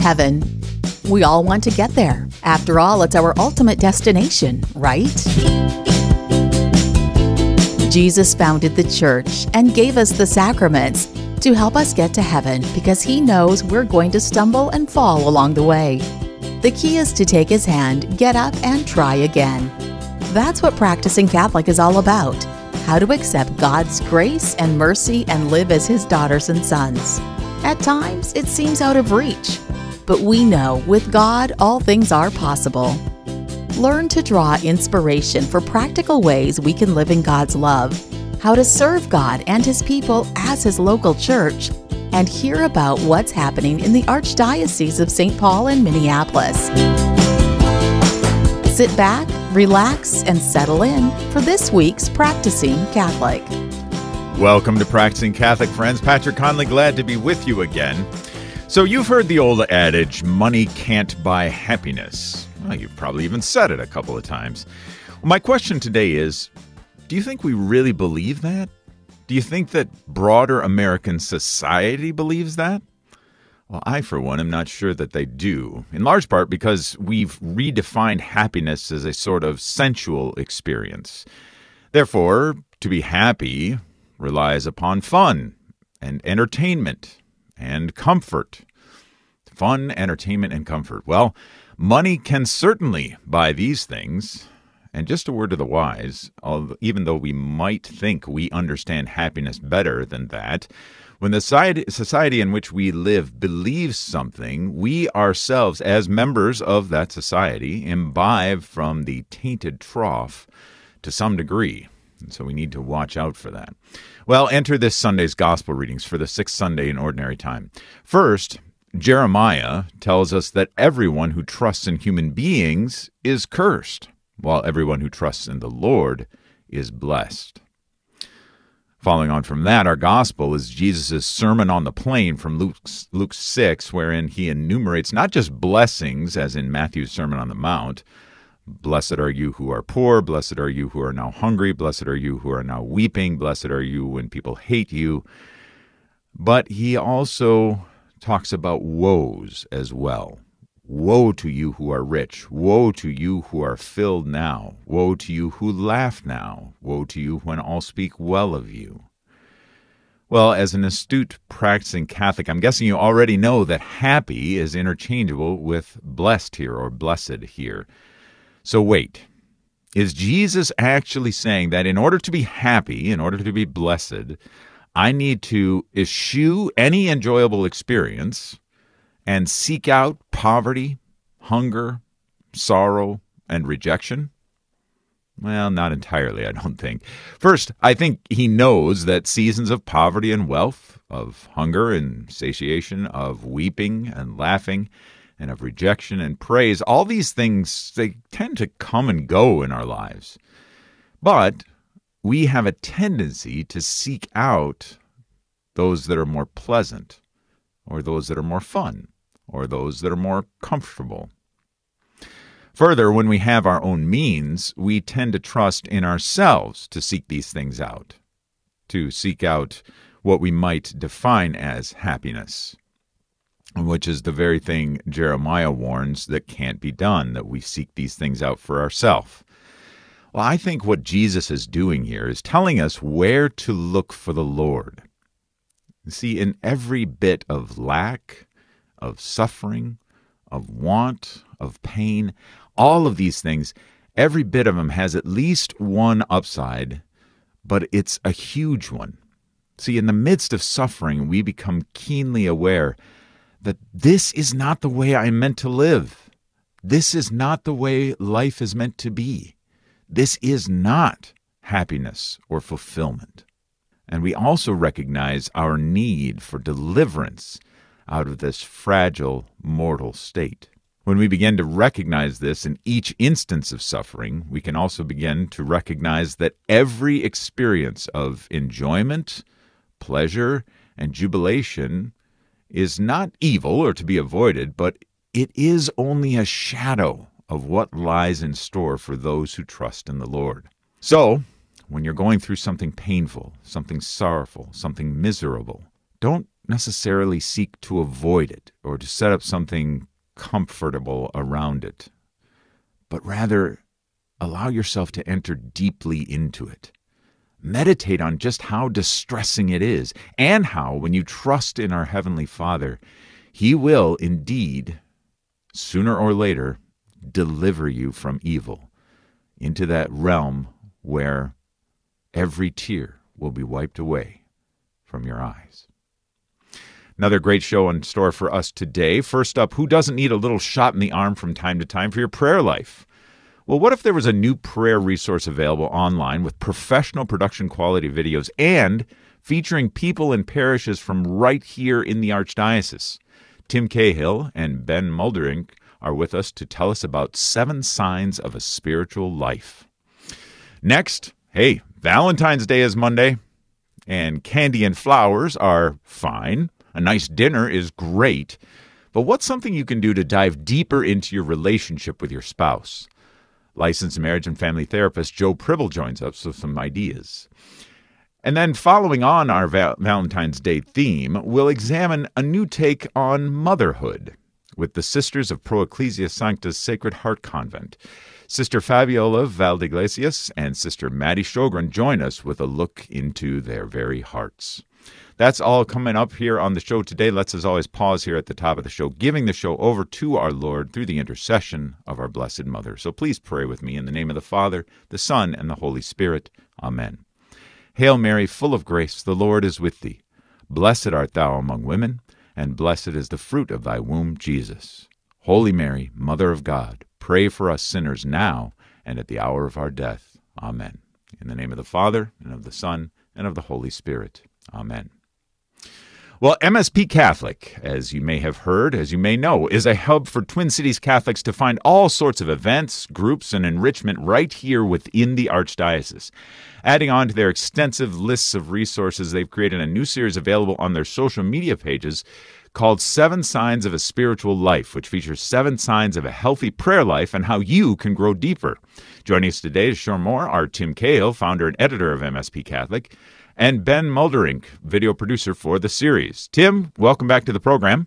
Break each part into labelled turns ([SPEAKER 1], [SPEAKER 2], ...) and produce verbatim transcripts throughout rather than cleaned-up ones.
[SPEAKER 1] heaven. We all want to get there. After all, it's our ultimate destination, right? Jesus founded the church and gave us the sacraments to help us get to heaven because he knows we're going to stumble and fall along the way. The key is to take his hand, get up, and try again. That's what Practicing Catholic is all about. How to accept God's grace and mercy and live as his daughters and sons. At times, it seems out of reach, but we know with God, all things are possible. Learn to draw inspiration for practical ways we can live in God's love, how to serve God and his people as his local church, and hear about what's happening in the Archdiocese of Saint Paul in Minneapolis. Sit back, relax, and settle in for this week's Practicing Catholic.
[SPEAKER 2] Welcome to Practicing Catholic, friends. Patrick Conley, glad to be with you again. So you've heard the old adage, money can't buy happiness. Well, you've probably even said it a couple of times. Well, my question today is, do you think we really believe that? Do you think that broader American society believes that? Well, I, for one, am not sure that they do, in large part because we've redefined happiness as a sort of sensual experience. Therefore, to be happy relies upon fun and entertainment and comfort. Fun, entertainment, and comfort. Well, money can certainly buy these things. And just a word to the wise, even though we might think we understand happiness better than that, when the society in which we live believes something, we ourselves, as members of that society, imbibe from the tainted trough to some degree. And so we need to watch out for that. Well, enter this Sunday's Gospel readings for the sixth Sunday in Ordinary Time. First, Jeremiah tells us that everyone who trusts in human beings is cursed, while everyone who trusts in the Lord is blessed. Following on from that, our gospel is Jesus' Sermon on the Plain from Luke, Luke six, wherein he enumerates not just blessings, as in Matthew's Sermon on the Mount. Blessed are you who are poor, blessed are you who are now hungry, blessed are you who are now weeping, blessed are you when people hate you. But he also talks about woes as well. Woe to you who are rich, woe to you who are filled now, woe to you who laugh now, woe to you when all speak well of you. Well, as an astute practicing Catholic, I'm guessing you already know that happy is interchangeable with blessed here or blessed here. So wait, is Jesus actually saying that in order to be happy, in order to be blessed, I need to eschew any enjoyable experience and seek out poverty, hunger, sorrow, and rejection? Well, not entirely, I don't think. First, I think he knows that seasons of poverty and wealth, of hunger and satiation, of weeping and laughing, and of rejection and praise, all these things, they tend to come and go in our lives. But we have a tendency to seek out those that are more pleasant, or those that are more fun, or those that are more comfortable. Further, when we have our own means, we tend to trust in ourselves to seek these things out, to seek out what we might define as happiness, which is the very thing Jeremiah warns that can't be done, that we seek these things out for ourselves. Well, I think what Jesus is doing here is telling us where to look for the Lord. See, in every bit of lack, of suffering, of want, of pain, all of these things, every bit of them has at least one upside, but it's a huge one. See, in the midst of suffering, we become keenly aware that this is not the way I'm meant to live. This is not the way life is meant to be. This is not happiness or fulfillment. And we also recognize our need for deliverance out of this fragile, mortal state. When we begin to recognize this in each instance of suffering, we can also begin to recognize that every experience of enjoyment, pleasure, and jubilation is not evil or to be avoided, but it is only a shadow of what lies in store for those who trust in the Lord. So, when you're going through something painful, something sorrowful, something miserable, don't necessarily seek to avoid it or to set up something comfortable around it, but rather allow yourself to enter deeply into it. Meditate on just how distressing it is, and how, when you trust in our Heavenly Father, He will indeed, sooner or later, deliver you from evil into that realm where every tear will be wiped away from your eyes. Another great show in store for us today. First up, who doesn't need a little shot in the arm from time to time for your prayer life? Well, what if there was a new prayer resource available online with professional production quality videos and featuring people and parishes from right here in the Archdiocese? Tim Cahill and Ben Muldering are with us to tell us about seven signs of a spiritual life. Next, hey, Valentine's Day is Monday, and candy and flowers are fine. A nice dinner is great. But what's something you can do to dive deeper into your relationship with your spouse? Licensed marriage and family therapist Joe Pribble joins us with some ideas. And then following on our Val- Valentine's Day theme, we'll examine a new take on motherhood with the Sisters of Pro Ecclesia Sancta's Sacred Heart Convent. Sister Fabiola Valdiglesias and Sister Maddie Sjogren join us with a look into their very hearts. That's all coming up here on the show today. Let's, as always, pause here at the top of the show, giving the show over to our Lord through the intercession of our Blessed Mother. So please pray with me in the name of the Father, the Son, and the Holy Spirit. Amen. Hail Mary, full of grace, the Lord is with thee. Blessed art thou among women, and blessed is the fruit of thy womb, Jesus. Holy Mary, Mother of God, pray for us sinners now and at the hour of our death. Amen. In the name of the Father, and of the Son, and of the Holy Spirit. Amen. Well, M S P Catholic, as you may have heard, as you may know, is a hub for Twin Cities Catholics to find all sorts of events, groups, and enrichment right here within the Archdiocese. Adding on to their extensive lists of resources, they've created a new series available on their social media pages called Seven Signs of a Spiritual Life, which features seven signs of a healthy prayer life and how you can grow deeper. Joining us today to share more are Tim Cahill, founder and editor of M S P Catholic, and Ben Muldering, video producer for the series. Tim, welcome back to the program.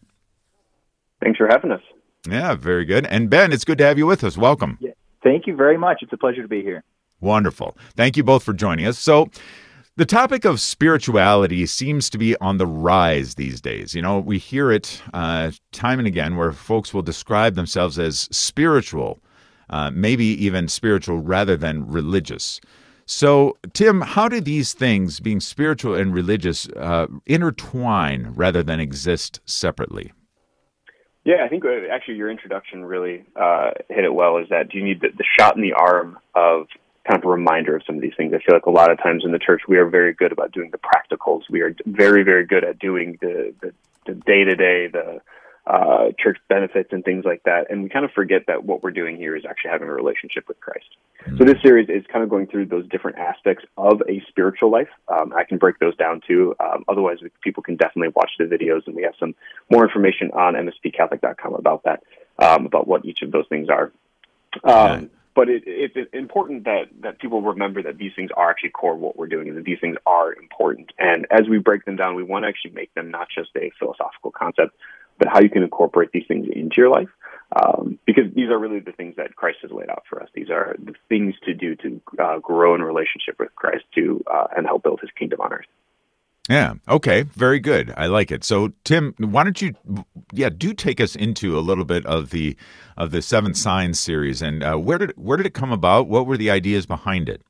[SPEAKER 3] Thanks for having us.
[SPEAKER 2] Yeah, very good. And Ben, it's good to have you with us. Welcome.
[SPEAKER 3] Yeah, thank you very much. It's a pleasure to be here.
[SPEAKER 2] Wonderful. Thank you both for joining us. So, the topic of spirituality seems to be on the rise these days. You know, we hear it uh, time and again where folks will describe themselves as spiritual, uh, maybe even spiritual rather than religious. So, Tim, how do these things, being spiritual and religious, uh, intertwine rather than exist separately?
[SPEAKER 3] Yeah, I think uh, actually your introduction really uh, hit it well, is that you need the, the shot in the arm of kind of a reminder of some of these things. I feel like a lot of times in the church, we are very good about doing the practicals. We are very, very good at doing the, the, the day-to-day, the uh, church benefits and things like that. And we kind of forget that what we're doing here is actually having a relationship with Christ. Mm-hmm. So this series is kind of going through those different aspects of a spiritual life. Um, I can break those down too. Um, otherwise, people can definitely watch the videos, and we have some more information on m s p catholic dot com about that, um, about what each of those things are. Um, yeah. But it, it, it's important that, that people remember that these things are actually core of what we're doing, and that these things are important. And as we break them down, we want to actually make them not just a philosophical concept, but how you can incorporate these things into your life. Um, because these are really the things that Christ has laid out for us. These are the things to do to uh, grow in a relationship with Christ to uh, and help build his kingdom on earth.
[SPEAKER 2] Yeah. Okay. Very good. I like it. So, Tim, why don't you, yeah, do take us into a little bit of the of the Seven Signs series, and uh, where did where did it come about? What were the ideas behind it?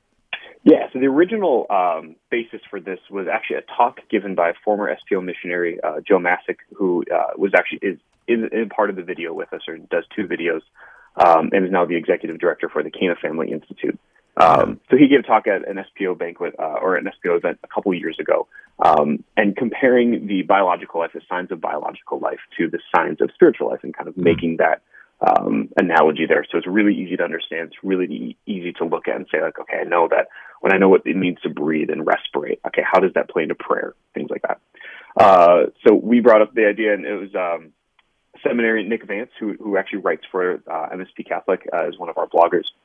[SPEAKER 3] Yeah. So the original um, basis for this was actually a talk given by a former S P O missionary, uh, Joe Masick, who uh, was actually is in, in part of the video with us, or does two videos, um, and is now the executive director for the Cana Family Institute. Um, so he gave a talk at an S P O banquet uh, or an S P O event a couple years ago, um, and comparing the biological life, the signs of biological life, to the signs of spiritual life, and kind of mm-hmm. making that um, analogy there. So it's really easy to understand. It's really e- easy to look at and say, like, okay, I know that when I know what it means to breathe and respirate, okay, how does that play into prayer? Things like that. Uh, so we brought up the idea, and it was um, seminary Nick Vance, who, who actually writes for uh, M S P Catholic, uh, is one of our bloggers.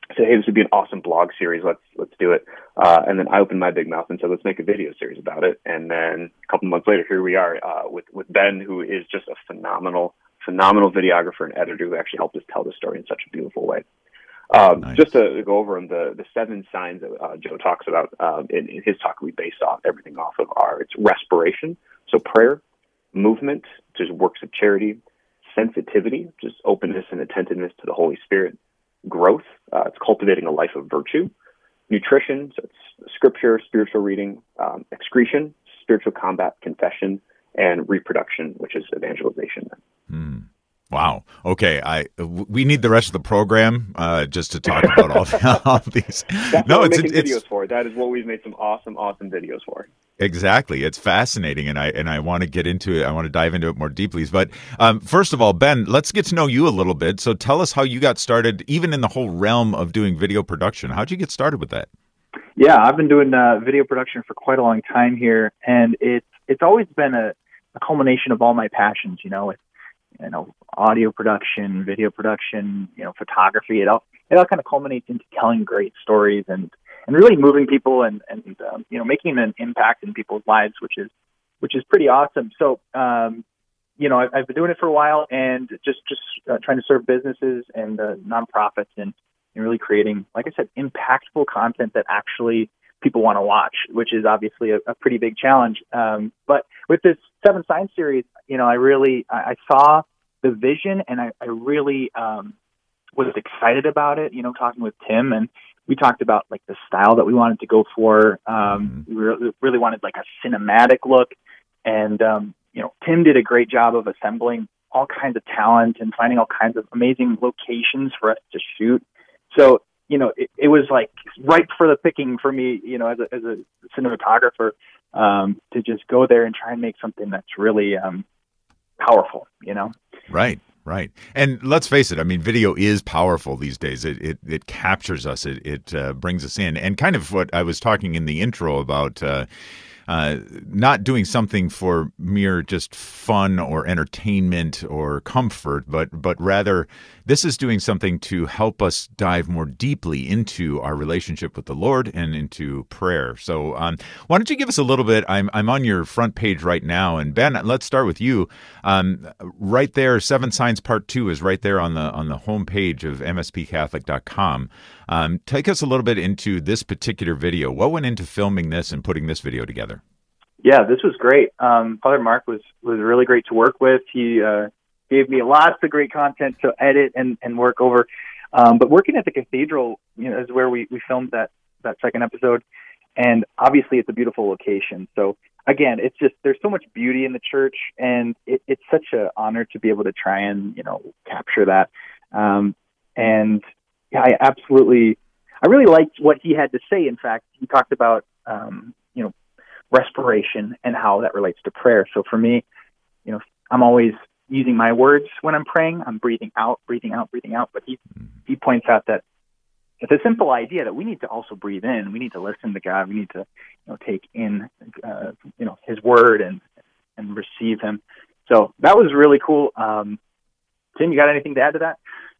[SPEAKER 3] said, hey, this would be an awesome blog series. Let's let's do it. Uh, and then I opened my big mouth and said, let's make a video series about it. And then a couple months later, here we are uh, with with Ben, who is just a phenomenal, phenomenal videographer and editor who actually helped us tell the story in such a beautiful way. Um, nice. Just to go over them, the, the seven signs that uh, Joe talks about uh, in, in his talk, we based off everything off of are it's respiration, so prayer, movement, just works of charity, sensitivity, just openness and attentiveness to the Holy Spirit, growth, uh, it's cultivating a life of virtue, nutrition, so it's scripture, spiritual reading, um, excretion, spiritual combat, confession, and reproduction, which is evangelization.
[SPEAKER 2] Hmm. Wow. Okay. I we need the rest of the program uh, just to talk about all, all these.
[SPEAKER 3] That's
[SPEAKER 2] no,
[SPEAKER 3] what
[SPEAKER 2] it's
[SPEAKER 3] we're making
[SPEAKER 2] it's,
[SPEAKER 3] videos for. That is what we've made some awesome, awesome videos for.
[SPEAKER 2] Exactly. It's fascinating, and I and I want to get into it. I want to dive into it more deeply. But um, first of all, Ben, let's get to know you a little bit. So tell us how you got started, even in the whole realm of doing video production. How'd you get started with that?
[SPEAKER 4] Yeah, I've been doing uh, video production for quite a long time here, and it's it's always been a, a culmination of all my passions. You know, it's, you know, audio production, video production, you know, photography. It all it all kind of culminates into telling great stories and, and really moving people and and um, you know, making an impact in people's lives, which is which is pretty awesome. So um, you know, I've, I've been doing it for a while and just just uh, trying to serve businesses and uh, nonprofits and, and really creating, like I said, impactful content that actually people want to watch, which is obviously a, a pretty big challenge. Um, but with this Seven Signs series, you know, I really, I, I saw the vision and I, I really um, was excited about it, you know, talking with Tim, and we talked about like the style that we wanted to go for. Um, we re- really wanted like a cinematic look. And, um, you know, Tim did a great job of assembling all kinds of talent and finding all kinds of amazing locations for us to shoot. So, you know, it, it was like ripe for the picking for me, you know, as a, as a cinematographer, um, to just go there and try and make something that's really um, powerful, you know?
[SPEAKER 2] Right, right. And let's face it, I mean, video is powerful these days. It it, it captures us. It, it uh, brings us in. And kind of what I was talking in the intro about, uh, Uh, not doing something for mere just fun or entertainment or comfort, but but rather this is doing something to help us dive more deeply into our relationship with the Lord and into prayer. So um, why don't you give us a little bit? I'm I'm on your front page right now, and Ben, let's start with you. Um, right there, Seven Signs Part Two is right there on the on the home page of m s p catholic dot com. Um, take us a little bit into this particular video. What went into filming this and putting this video together?
[SPEAKER 4] Yeah, this was great. Um, Father Mark was, was really great to work with. He uh, gave me lots of great content to edit and, and work over. Um, but working at the cathedral, you know, is where we, we filmed that, that second episode. And obviously it's a beautiful location. So again, it's just, there's so much beauty in the church, and it, it's such an honor to be able to try and, you know, capture that. Um, and yeah, I absolutely, I really liked what he had to say. In fact, he talked about, um, you know, respiration and how that relates to prayer. So for me, you know, I'm always using my words when I'm praying. I'm breathing out, breathing out, breathing out. But he, he points out that it's a simple idea that we need to also breathe in. We need to listen to God. We need to, you know, take in, uh, you know, his word and, and receive him. So that was really cool. Um, Tim, you got anything to add to that?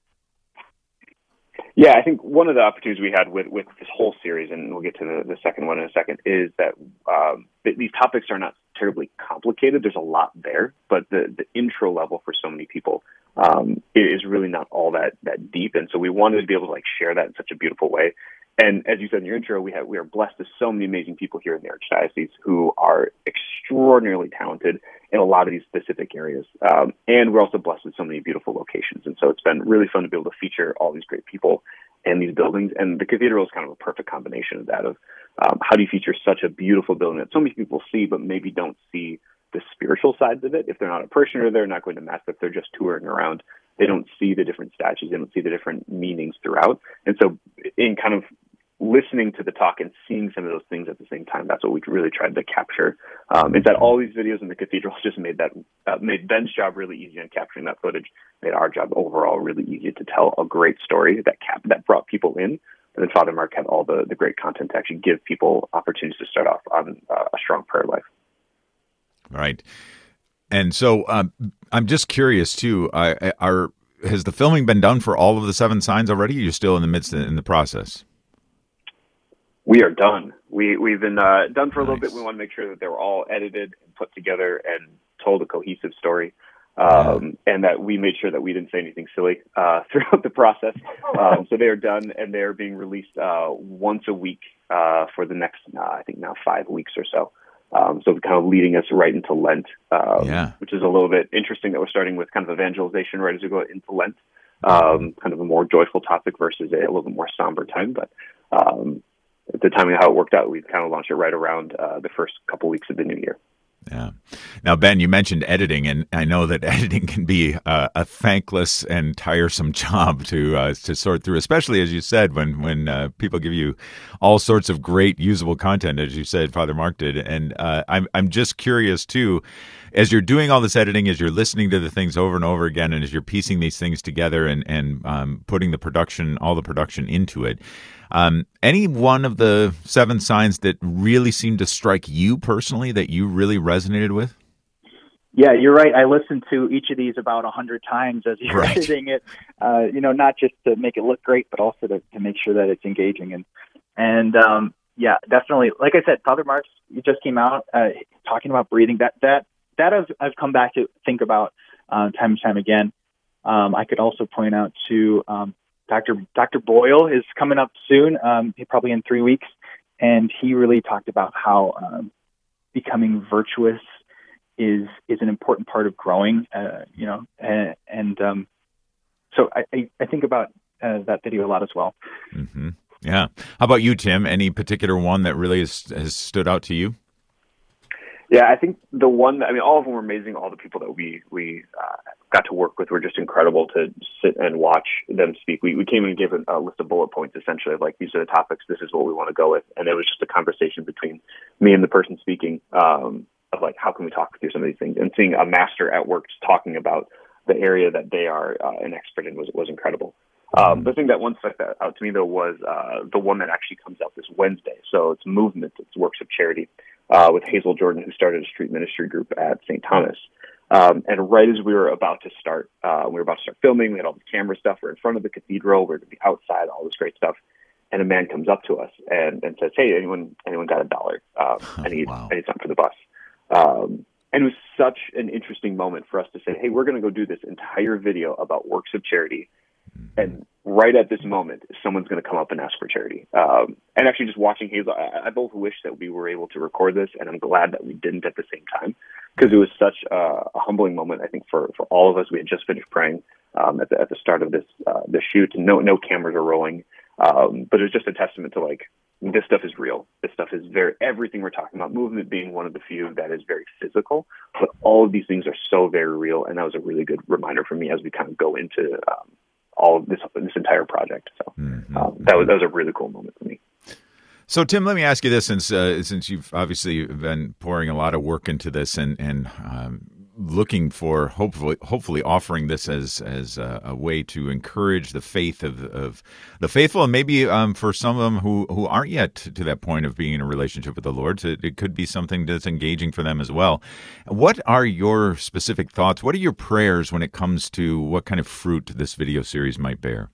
[SPEAKER 3] Yeah, I think one of the opportunities we had with, with this whole series, and we'll get to the, the second one in a second, is that um, th- these topics are not terribly complicated. There's a lot there, but the, the intro level for so many people um, is really not all that, that deep. And so we wanted to be able to like share that in such a beautiful way. And as you said in your intro, we have we are blessed with so many amazing people here in the Archdiocese who are extraordinarily talented in a lot of these specific areas. Um, and we're also blessed with so many beautiful locations. And so it's been really fun to be able to feature all these great people and these buildings. And the cathedral is kind of a perfect combination of that, of um, how do you feature such a beautiful building that so many people see, but maybe don't see the spiritual sides of it. If they're not a parishioner, they're not going to Mass, if they're just touring around, they don't see the different statues, they don't see the different meanings throughout. And so in kind of listening to the talk and seeing some of those things at the same time, that's what we really tried to capture. Um, is that all these videos in the cathedral just made that uh, made Ben's job really easy in capturing that footage, made our job overall really easy to tell a great story that cap that brought people in. And then Father Mark had all the, the great content to actually give people opportunities to start off on uh, a strong prayer life.
[SPEAKER 2] Right. And so um, I'm just curious too, uh, are has the filming been done for all of the seven signs already? Or you're still in the midst of, in the process?
[SPEAKER 3] We are done. We we've been uh, done for a
[SPEAKER 2] Nice.
[SPEAKER 3] little bit. We want to make sure that they were all edited and put together and told a cohesive story. Um, yeah. And that we made sure that we didn't say anything silly uh, throughout the process. Um, so they are done, and they are being released uh, once a week uh, for the next, uh, I think now five weeks or so. Um, so kind of leading us right into Lent, um,
[SPEAKER 2] yeah.
[SPEAKER 3] which is a little bit interesting that we're starting with kind of evangelization right as we go into Lent, um, kind of a more joyful topic versus a, a little bit more somber time. But um, at the timing of how it worked out, we kind of launched it right around uh, the first couple weeks of the new year.
[SPEAKER 2] Yeah. Now, Ben, you mentioned editing, and I know that editing can be uh, a thankless and tiresome job to uh, to sort through, especially as you said, when when uh, people give you all sorts of great usable content, as you said, Father Mark did. And uh, I'm I'm just curious too, as you're doing all this editing, as you're listening to the things over and over again, and as you're piecing these things together and and um, putting the production, all the production into it. Um, any one of the seven signs that really seemed to strike you personally that you really resonated with?
[SPEAKER 4] Yeah, you're right. I listened to each of these about a hundred times as you're
[SPEAKER 2] right.
[SPEAKER 4] editing it, uh, you know, not just to make it look great, but also to, to make sure that it's engaging. And, and, um, yeah, definitely. Like I said, Father Mark's just came out, uh, talking about breathing. That, that, that I've, I've come back to think about, um, time and time again. Um, I could also point out to, um, Doctor Doctor Boyle is coming up soon, um, probably in three weeks, and he really talked about how um, becoming virtuous is is an important part of growing. Uh, you know, and, and um, so I, I, I think about uh, that video a lot as well.
[SPEAKER 2] Mm-hmm. Yeah. How about you, Tim? Any particular one that really has, has stood out to you?
[SPEAKER 3] Yeah, I think the one, I mean, all of them were amazing. All the people that we we uh, got to work with were just incredible to sit and watch them speak. We we came in and gave a, a list of bullet points, essentially, of like, these are the topics, this is what we want to go with. And it was just a conversation between me and the person speaking um, of like, how can we talk through some of these things? And seeing a master at work talking about the area that they are uh, an expert in was was incredible. Um, the thing that one stuck out to me, though, was uh, the one that actually comes out this Wednesday. So it's Movement, it's Works of Charity. Uh, with Hazel Jordan, who started a street ministry group at Saint Thomas. Um, and right as we were about to start, uh, we were about to start filming, we had all the camera stuff, we're in front of the cathedral, we're going to be outside, all this great stuff. And a man comes up to us and, and says, hey, anyone anyone got a dollar? Um, I need
[SPEAKER 2] wow.
[SPEAKER 3] I need something for the bus. Um, and it was such an interesting moment for us to say, hey, we're going to go do this entire video about works of charity. And right at this moment, someone's going to come up and ask for charity. Um, and actually just watching Hazel, I, I both wish that we were able to record this, and I'm glad that we didn't at the same time, because it was such a, a humbling moment, I think, for, for all of us. We had just finished praying um, at, the, at the start of this uh, this shoot. No, no cameras are rolling. Um, but it was just a testament to, like, this stuff is real. This stuff is very, everything we're talking about, movement being one of the few that is very physical, but all of these things are so very real. And that was a really good reminder for me as we kind of go into um, all of this this entire project. So
[SPEAKER 2] mm-hmm.
[SPEAKER 3] um, that was that was a really cool moment for me.
[SPEAKER 2] So, Tim, let me ask you this, since uh, since you've obviously been pouring a lot of work into this and and um, looking for hopefully hopefully offering this as as a, a way to encourage the faith of, of the faithful, and maybe um, for some of them who, who aren't yet to that point of being in a relationship with the Lord, so it could be something that's engaging for them as well. What are your specific thoughts? What are your prayers when it comes to what kind of fruit this video series might bear?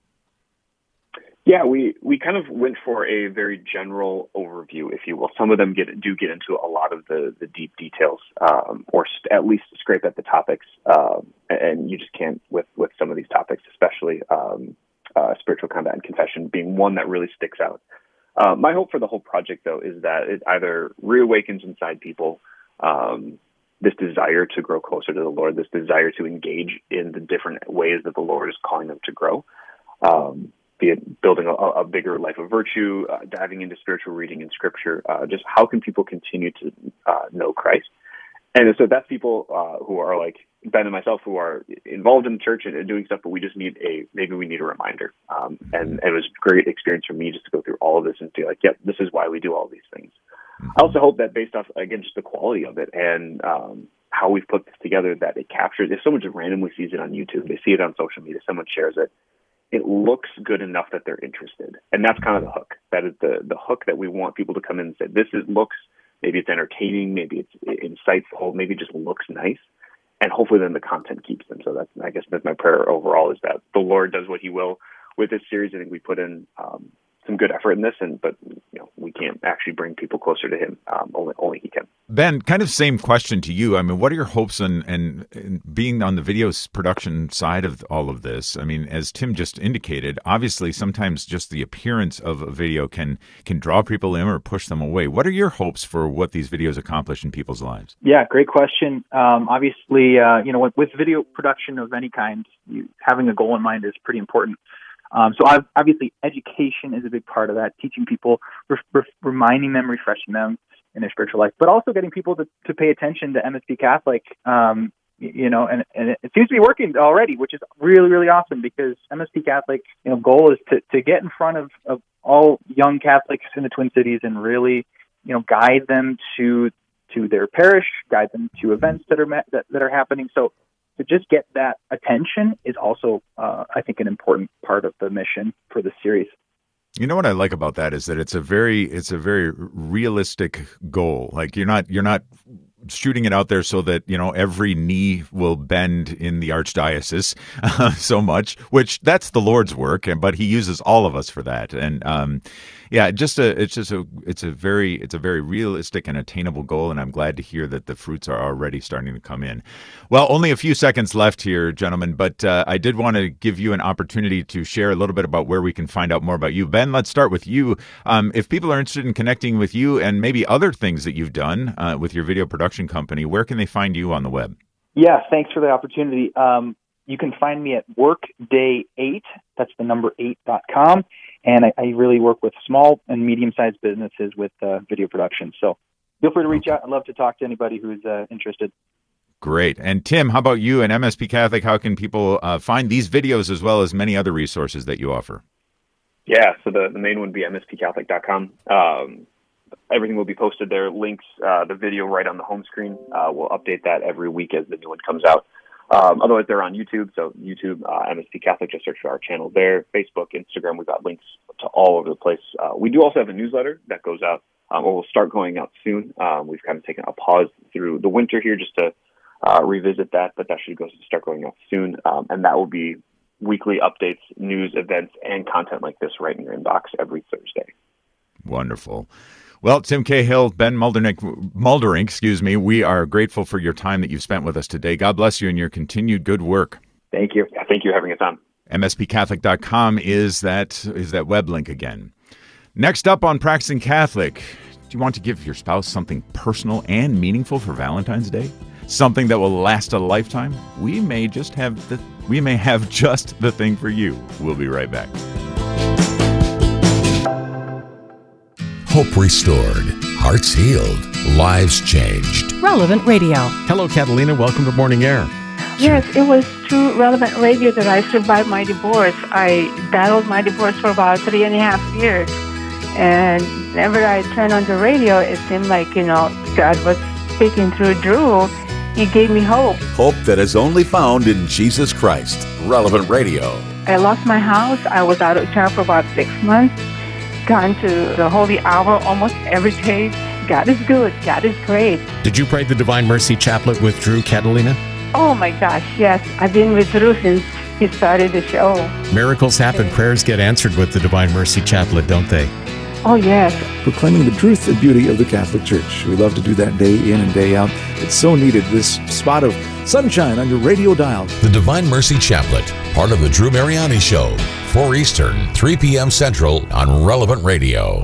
[SPEAKER 3] Yeah, we, we kind of went for a very general overview, if you will. Some of them get do get into a lot of the, the deep details, um, or st- at least scrape at the topics, um, and you just can't with, with some of these topics, especially um, uh, spiritual combat and confession being one that really sticks out. Uh, my hope for the whole project, though, is that it either reawakens inside people um, this desire to grow closer to the Lord, this desire to engage in the different ways that the Lord is calling them to grow. Um, be it building a, a bigger life of virtue, uh, diving into spiritual reading in Scripture, uh, just how can people continue to uh, know Christ? And so that's people uh, who are like Ben and myself, who are involved in the church and, and doing stuff, but we just need a, maybe we need a reminder. Um, and, and it was a great experience for me just to go through all of this and be like, yep, this is why we do all these things. I also hope that based off, again, just the quality of it and um, how we've put this together, that it captures, if someone just randomly sees it on YouTube, they see it on social media, someone shares it, it looks good enough that they're interested. And that's kind of the hook. That is the, the hook that we want people to come in and say, this is looks, maybe it's entertaining, maybe it's insightful, maybe it just looks nice. and hopefully then the content keeps them. So that's, I guess that's my prayer overall, is that the Lord does what he will with this series. I think we put in um, some good effort in this, and but you know we can't actually bring people closer to him. Um, only only he can.
[SPEAKER 2] Ben, kind of same question to you. I mean, what are your hopes and and, and being on the video production side of all of this? I mean, as Tim just indicated, obviously sometimes just the appearance of a video can can draw people in or push them away. What are your hopes for what these videos accomplish in people's lives?
[SPEAKER 4] Yeah, great question. Um, obviously, uh, you know, with, with video production of any kind, you, having a goal in mind is pretty important. Um, so I've, obviously education is a big part of that, teaching people, re- re- reminding them, refreshing them in their spiritual life, but also getting people to, to pay attention to M S P Catholic, um, you know, and, and it seems to be working already, which is really, really awesome, because M S P Catholic, you know, goal is to, to get in front of, of all young Catholics in the Twin Cities and really, you know, guide them to to their parish, guide them to events that are met, that, that are happening. So to just get that attention is also, uh, I think, an important part of the mission for the series.
[SPEAKER 2] You know what I like about that is that it's a very it's a very realistic goal. Like you're not you're not shooting it out there so that, you know, every knee will bend in the archdiocese uh, so much, which that's the Lord's work, and but he uses all of us for that. And um, yeah, just a it's just a it's a very it's a very realistic and attainable goal, and I'm glad to hear that the fruits are already starting to come in. Well, only a few seconds left here, gentlemen, but uh, I did want to give you an opportunity to share a little bit about where we can find out more about you. Ben, let's start with you. Um, if people are interested in connecting with you and maybe other things that you've done uh, with your video production company, where can they find you on the web?
[SPEAKER 4] Yeah, thanks for the opportunity. Um, you can find me at workday eight, that's the number eight dot com, and I, I really work with small and medium-sized businesses with uh, video production. So feel free to reach out. I'd love to talk to anybody who's uh, interested.
[SPEAKER 2] Great. And Tim, how about you and M S P Catholic? How can people uh, find these videos as well as many other resources that you offer?
[SPEAKER 3] Yeah, so the, the main one would be M S P Catholic dot com. Um, everything will be posted there. Links, uh, the video right on the home screen. Uh, we'll update that every week as the new one comes out. Um, otherwise, they're on YouTube. So YouTube, uh, M S P Catholic, just search for our channel there. Facebook, Instagram, we've got links to all over the place. Uh, we do also have a newsletter that goes out, um, or will start going out soon. Um, we've kind of taken a pause through the winter here just to uh, revisit that, but that should go start going out soon. Um, and that will be weekly updates, news, events, and content like this right in your inbox every Thursday.
[SPEAKER 2] Wonderful. Well, Tim Cahill, Ben Mulderink, Mulderink, excuse me, we are grateful for your time that you've spent with us today. God bless you and your continued good work.
[SPEAKER 3] Thank you. Yeah, thank you for having us on.
[SPEAKER 2] M S P Catholic dot com is that is that web link again. Next up on Practicing Catholic, do you want to give your spouse something personal and meaningful for Valentine's Day? Something that will last a lifetime? We may just have the we may have just the thing for you. We'll be right back.
[SPEAKER 5] Hope restored, hearts healed, lives changed.
[SPEAKER 6] Relevant Radio.
[SPEAKER 7] Hello, Catalina. Welcome to Morning Air.
[SPEAKER 8] Yes, it was through Relevant Radio that I survived my divorce. I battled my divorce for about three and a half years. And whenever I turned on the radio, it seemed like, you know, God was speaking through Drew. He gave me hope.
[SPEAKER 5] Hope that is only found in Jesus Christ. Relevant Radio.
[SPEAKER 8] I lost my house. I was out of town for about six months. Gone to the Holy Hour almost every day. God is good. God is great.
[SPEAKER 7] Did you pray the Divine Mercy Chaplet with Drew, Catalina?
[SPEAKER 8] Oh my gosh, yes. I've been with Drew since he started the show.
[SPEAKER 7] Miracles happen, prayers get answered with the Divine Mercy Chaplet, don't they?
[SPEAKER 8] Oh, yes.
[SPEAKER 9] Proclaiming the truth and beauty of the Catholic Church. We love to do that day in and day out. It's so needed, this spot of sunshine on your radio dial.
[SPEAKER 5] The Divine Mercy Chaplet, part of the Drew Mariani Show, four Eastern, three p.m. Central on Relevant Radio.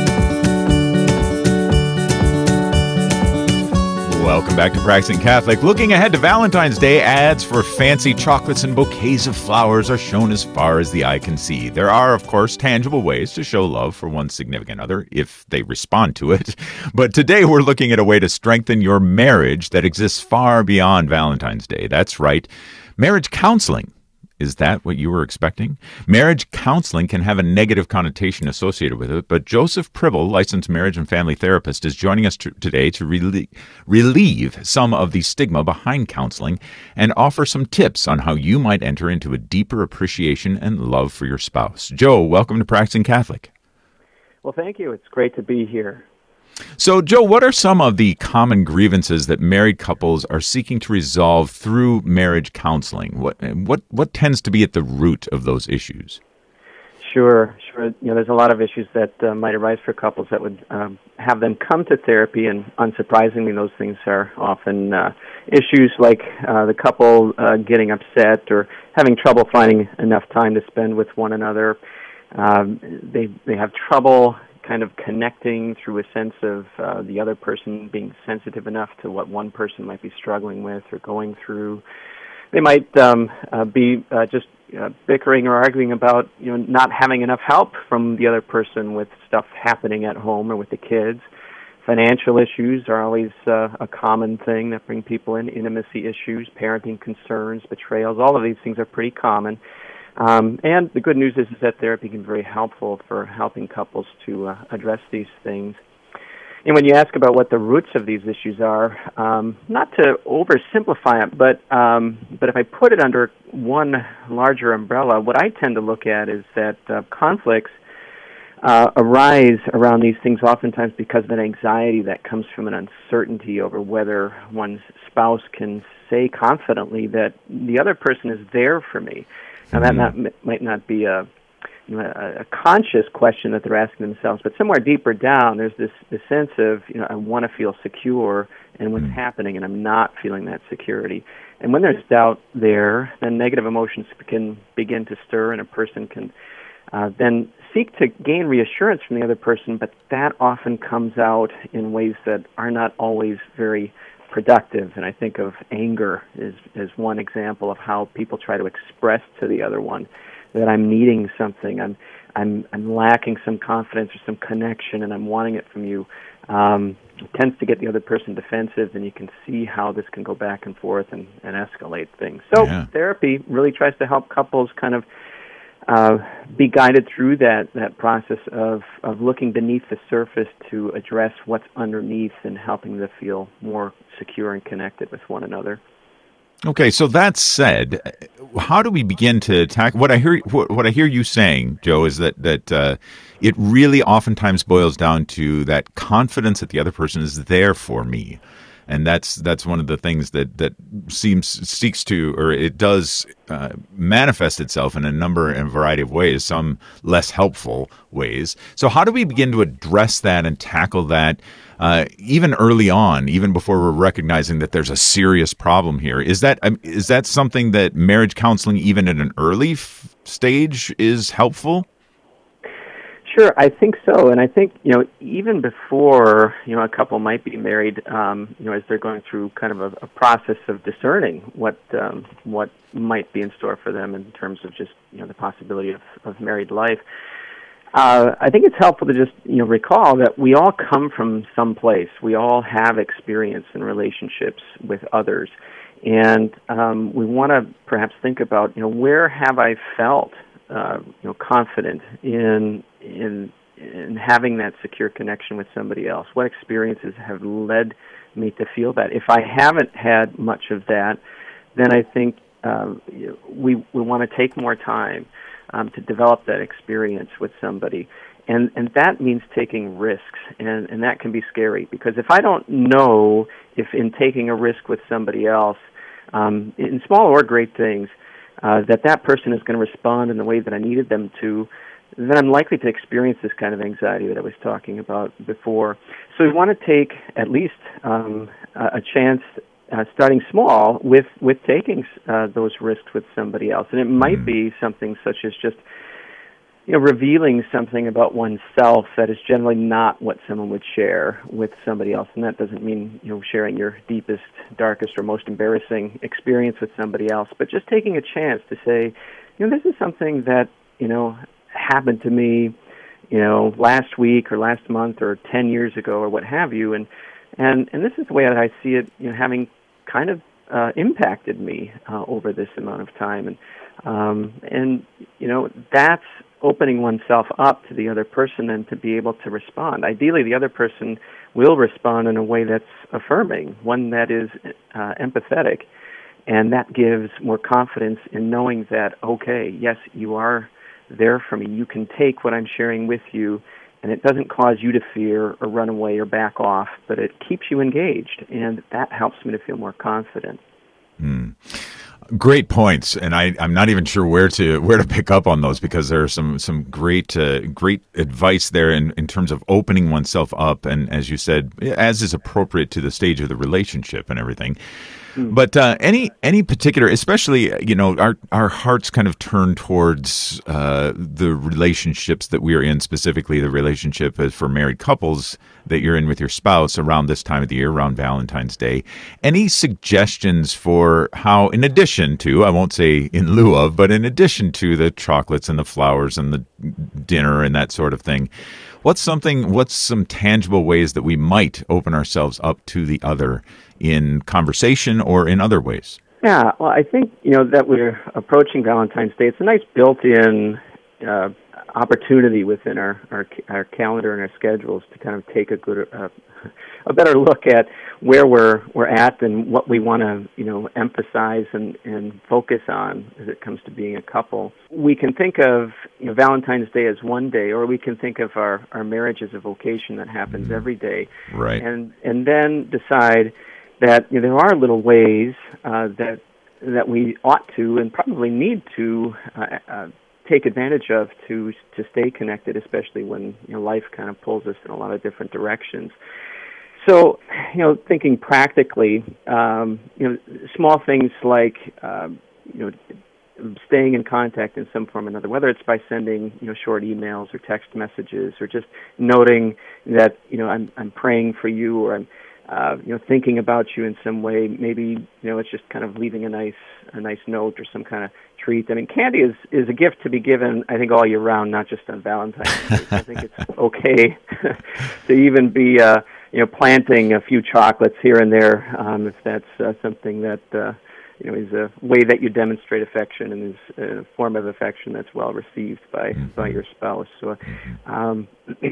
[SPEAKER 2] Welcome back to Practicing Catholic. Looking ahead to Valentine's Day, ads for fancy chocolates and bouquets of flowers are shown as far as the eye can see. There are, of course, tangible ways to show love for one's significant other if they respond to it. But today we're looking at a way to strengthen your marriage that exists far beyond Valentine's Day. That's right, marriage counseling. Is that what you were expecting? Marriage counseling can have a negative connotation associated with it, but Joseph Pribble, licensed marriage and family therapist, is joining us t- today to relie- relieve some of the stigma behind counseling and offer some tips on how you might enter into a deeper appreciation and love for your spouse. Joe, welcome to Practicing Catholic.
[SPEAKER 10] Well, thank you. It's great to be here.
[SPEAKER 2] So, Joe, what are some of the common grievances that married couples are seeking to resolve through marriage counseling? What what what tends to be at the root of those issues?
[SPEAKER 6] Sure, sure. You know, there's a lot of issues that uh, might arise for couples that would um, have them come to therapy, and unsurprisingly, those things are often uh, issues like uh, the couple uh, getting upset or having trouble finding enough time to spend with one another. Um, they they have trouble kind of connecting through a sense of uh, the other person being sensitive enough to what one person might be struggling with or going through. They might um, uh, be uh, just uh, bickering or arguing about, you know, not having enough help from the other person with stuff happening at home or with the kids. Financial issues are always uh, a common thing that bring people in. Intimacy issues, parenting concerns, betrayals, all of these things are pretty common. Um, and the good news is, is that therapy can be very helpful for helping couples to uh, address these things. And when you ask about what the roots of these issues are, um, not to oversimplify it, but um, but if I put it under one larger umbrella, what I tend to look at is that uh, conflicts uh, arise around these things oftentimes because of an anxiety that comes from an uncertainty over whether one's spouse can say confidently that the other person is there for me. Now, that not, might not be a, you know, a, a conscious question that they're asking themselves, but somewhere deeper down, there's this, this sense of, you know, I want to feel secure in what's mm. happening, and I'm not feeling that security. And when there's doubt there, then negative emotions can begin to stir, and a person can uh, then seek to gain reassurance from the other person, but that often comes out in ways that are not always very productive. And I think of anger as, as one example of how people try to express to the other one that I'm needing something, I'm I'm I'm lacking some confidence or some connection, and I'm wanting it from you. Um, it tends to get the other person defensive, and you can see how this can go back and forth and, and escalate things. So yeah. Therapy really tries to help couples kind of uh, be guided through that, that process of, of looking beneath the surface to address what's underneath and helping them feel more secure and connected with one another.
[SPEAKER 2] Okay, so that said, how do we begin to tackle what I hear? What I hear you saying, Joe, is that that uh, it really oftentimes boils down to that confidence that the other person is there for me, and that's that's one of the things that that seems seeks to, or it does uh, manifest itself in a number and variety of ways, some less helpful ways. So, how do we begin to address that and tackle that? Uh, even early on, even before we're recognizing that there's a serious problem here, is that um, is that something that marriage counseling, even at an early f- stage, is helpful?
[SPEAKER 6] Sure, I think so, and I think, you know, even before, you know, a couple might be married, um, you know, as they're going through kind of a, a process of discerning what um, what might be in store for them in terms of just, you know, the possibility of, of married life. Uh, I think it's helpful to just, you know, recall that we all come from some place. We all have experience in relationships with others, and um, we want to perhaps think about, you know, where have I felt, uh, you know, confident in in in having that secure connection with somebody else? What experiences have led me to feel that? If I haven't had much of that, then I think uh, we we want to take more time Um, to develop that experience with somebody. And and that means taking risks, and, and that can be scary, because if I don't know if in taking a risk with somebody else, um, in small or great things, uh, that that person is going to respond in the way that I needed them to, then I'm likely to experience this kind of anxiety that I was talking about before. So we want to take at least um, a chance Uh, starting small with, with taking uh, those risks with somebody else. And it might be something such as just, you know, revealing something about oneself that is generally not what someone would share with somebody else. And that doesn't mean, you know, sharing your deepest, darkest, or most embarrassing experience with somebody else, but just taking a chance to say, you know, this is something that, you know, happened to me, you know, last week or last month or ten years ago or what have you. And, and, and this is the way that I see it, you know, having kind of uh, impacted me uh, over this amount of time. And, um, and, you know, that's opening oneself up to the other person and to be able to respond. Ideally, the other person will respond in a way that's affirming, one that is uh, empathetic, and that gives more confidence in knowing that, okay, yes, you are there for me. You can take what I'm sharing with you and it doesn't cause you to fear or run away or back off, but it keeps you engaged, and that helps me to feel more confident.
[SPEAKER 2] Hmm. Great points, and I, I'm not even sure where to where to pick up on those, because there are some some great uh, great advice there in, in terms of opening oneself up, and as you said, as is appropriate to the stage of the relationship and everything. But uh, any any particular, especially, you know, our our hearts kind of turn towards uh, the relationships that we are in, specifically the relationship for married couples that you're in with your spouse around this time of the year, around Valentine's Day. Any suggestions for how, in addition to, I won't say in lieu of, but in addition to the chocolates and the flowers and the dinner and that sort of thing, what's something, what's some tangible ways that we might open ourselves up to the other in conversation or in other ways?
[SPEAKER 6] Yeah, well, I think, you know, that we're approaching Valentine's Day. It's a nice built-in uh, opportunity within our, our our calendar and our schedules to kind of take a good, uh, a better look at where we're we're at and what we want to, you know, emphasize and, and focus on as it comes to being a couple. We can think of, you know, Valentine's Day as one day, or we can think of our, our marriage as a vocation that happens every day.
[SPEAKER 2] Right.
[SPEAKER 6] And and then decide that, you know, there are little ways uh, that that we ought to and probably need to uh, uh, take advantage of to to stay connected, especially when, you know, life kind of pulls us in a lot of different directions. So, you know, thinking practically, um, you know, small things like, um, you know, staying in contact in some form or another, whether it's by sending, you know, short emails or text messages, or just noting that, you know, I'm I'm praying for you, or I'm Uh, you know, thinking about you in some way. Maybe, you know, it's just kind of leaving a nice, a nice note or some kind of treat. I mean, candy is, is a gift to be given, I think, all year round, not just on Valentine's Day. I think it's okay to even be, uh, you know, planting a few chocolates here and there, um, if that's uh, something that, uh, you know, is a way that you demonstrate affection and is a form of affection that's well received by, mm-hmm. by your spouse. So, um,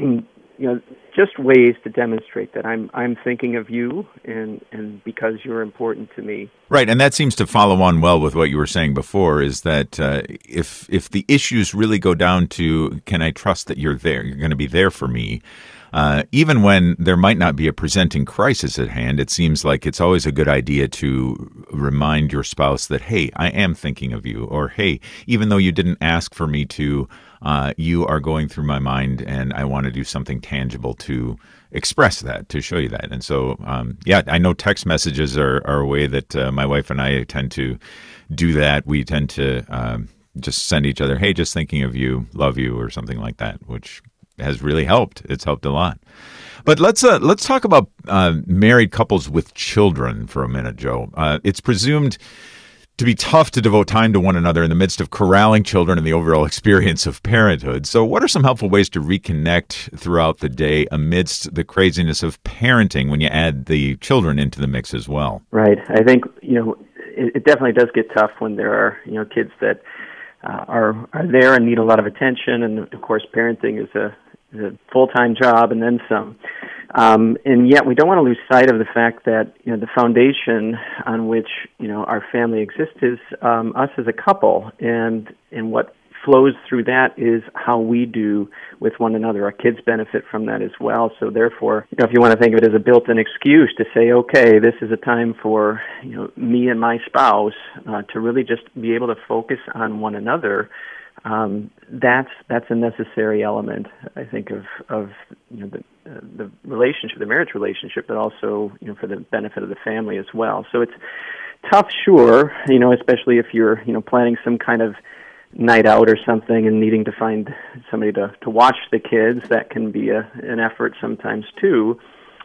[SPEAKER 6] you know, just ways to demonstrate that I'm I'm thinking of you, and, and because you're important to me.
[SPEAKER 2] Right, and that seems to follow on well with what you were saying before, is that uh, if if the issues really go down to, can I trust that you're there, you're going to be there for me, uh, even when there might not be a presenting crisis at hand, it seems like it's always a good idea to remind your spouse that, hey, I am thinking of you, or hey, even though you didn't ask for me to, Uh, you are going through my mind, and I want to do something tangible to express that, to show you that. And so, um, yeah, I know text messages are, are a way that uh, my wife and I tend to do that. We tend to um, just send each other, hey, just thinking of you, love you, or something like that, which has really helped. It's helped a lot. But let's uh, let's talk about uh, married couples with children for a minute, Joe. Uh, it's presumed to be tough to devote time to one another in the midst of corralling children and the overall experience of parenthood. So what are some helpful ways to reconnect throughout the day amidst the craziness of parenting when you add the children into the mix as well?
[SPEAKER 6] Right. I think, you know, it, it definitely does get tough when there are, you know, kids that uh, are are there and need a lot of attention. And, of course, parenting is a, is a full-time job and then some. Um, and yet we don't want to lose sight of the fact that, you know, the foundation on which, you know, our family exists is um, us as a couple, and and what flows through that is how we do with one another. Our kids benefit from that as well. So therefore, you know, if you want to think of it as a built-in excuse to say, okay, this is a time for, you know, me and my spouse uh, to really just be able to focus on one another. Um, that's that's a necessary element, I think, of of you know the uh, the relationship, the marriage relationship, but also, you know, for the benefit of the family as well. So it's tough, sure, you know, especially if you're, you know, planning some kind of night out or something and needing to find somebody to to watch the kids. That can be a an effort sometimes too.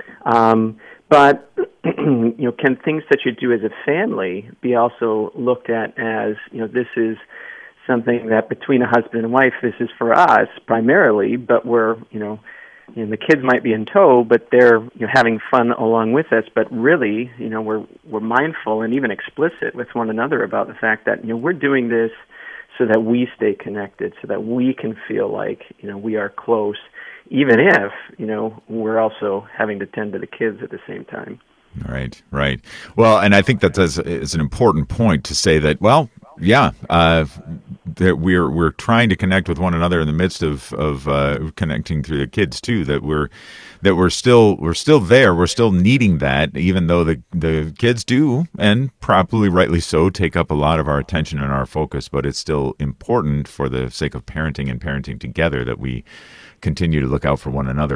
[SPEAKER 6] Um, but you know, can things that you do as a family be also looked at as, you know, this is something that between a husband and wife, this is for us primarily, but we're, you know, and the kids might be in tow, but they're, you know, having fun along with us. But really, you know, we're we're mindful and even explicit with one another about the fact that, you know, we're doing this so that we stay connected, so that we can feel like, you know, we are close, even if, you know, we're also having to tend to the kids at the same time.
[SPEAKER 2] Right, right. Well, and I think that is, is an important point to say that, well, yeah, uh, that we're we're trying to connect with one another in the midst of of uh, connecting through the kids too. That we're that we're still we're still there. We're still needing that, even though the the kids do, and probably rightly so, take up a lot of our attention and our focus. But it's still important for the sake of parenting and parenting together that we continue to look out for one another.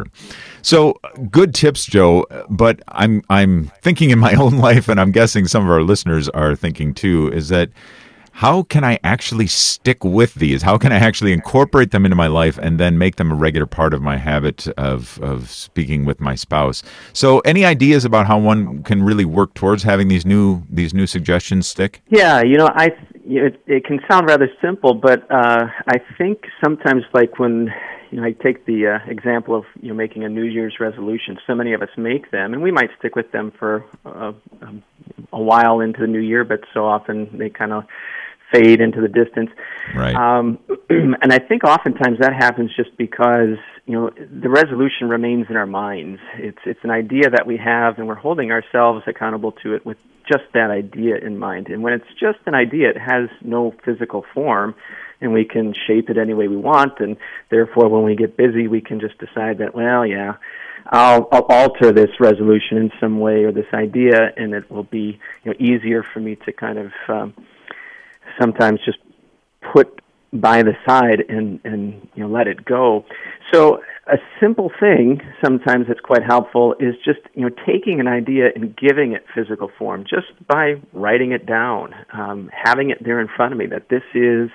[SPEAKER 2] So good tips, Joe, but I'm I'm thinking in my own life, and I'm guessing some of our listeners are thinking too, is that how can I actually stick with these? How can I actually incorporate them into my life and then make them a regular part of my habit of of speaking with my spouse? So any ideas about how one can really work towards having these new these new suggestions stick?
[SPEAKER 6] Yeah, you know, I it, it can sound rather simple, but uh, I think sometimes, like when you know, I take the uh, example of you know making a New Year's resolution. So many of us make them, and we might stick with them for uh, um, a while into the new year, but so often they kind of fade into the distance.
[SPEAKER 2] Right.
[SPEAKER 6] Um, and I think oftentimes that happens just because you know the resolution remains in our minds. It's it's an idea that we have, and we're holding ourselves accountable to it with just that idea in mind. And when it's just an idea, it has no physical form, and we can shape it any way we want, and therefore when we get busy, we can just decide that, well, yeah, I'll, I'll alter this resolution in some way or this idea, and it will be you know, easier for me to kind of um, sometimes just put by the side and, and you know let it go. So a simple thing sometimes that's quite helpful is just you know taking an idea and giving it physical form just by writing it down, um, having it there in front of me that this is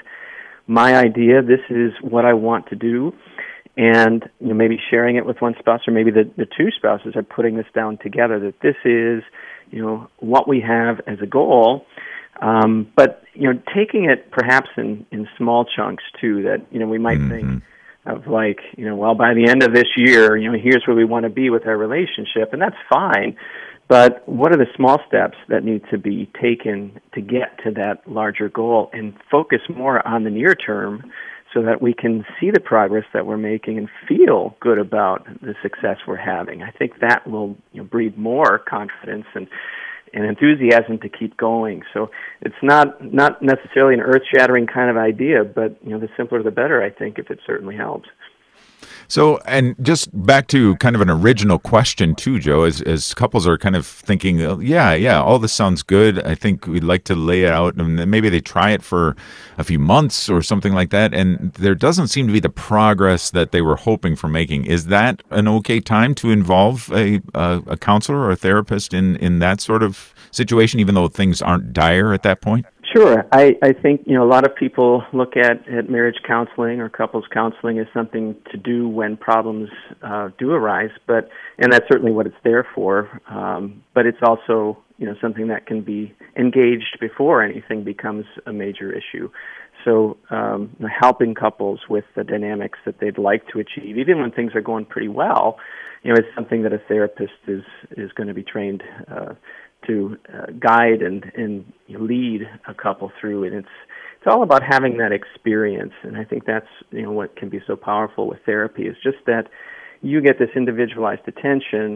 [SPEAKER 6] my idea, this is what I want to do, and you know maybe sharing it with one spouse, or maybe the, the two spouses are putting this down together, that this is you know what we have as a goal, um, but you know taking it perhaps in, in small chunks too, that you know we might mm-hmm. think of like, you know well, by the end of this year, you know here's where we want to be with our relationship, and that's fine. But what are the small steps that need to be taken to get to that larger goal, and focus more on the near term so that we can see the progress that we're making and feel good about the success we're having? I think that will you know, breed more confidence and, and enthusiasm to keep going. So it's not, not necessarily an earth-shattering kind of idea, but you know the simpler the better, I think, if it certainly helps.
[SPEAKER 2] So, and just back to kind of an original question too, Joe, as, as couples are kind of thinking, yeah, yeah, all this sounds good. I think we'd like to lay it out, and maybe they try it for a few months or something like that, and there doesn't seem to be the progress that they were hoping for making. Is that an okay time to involve a a, a counselor or a therapist in, in that sort of situation, even though things aren't dire at that point?
[SPEAKER 6] Sure. I, I think, you know, a lot of people look at, at marriage counseling or couples counseling as something to do when problems uh, do arise, but and that's certainly what it's there for. Um, but it's also, you know, something that can be engaged before anything becomes a major issue. So um, helping couples with the dynamics that they'd like to achieve, even when things are going pretty well, you know, it's something that a therapist is, is going to be trained uh to uh, guide and, and lead a couple through, and it's it's all about having that experience. And I think that's you know what can be so powerful with therapy is just that you get this individualized attention,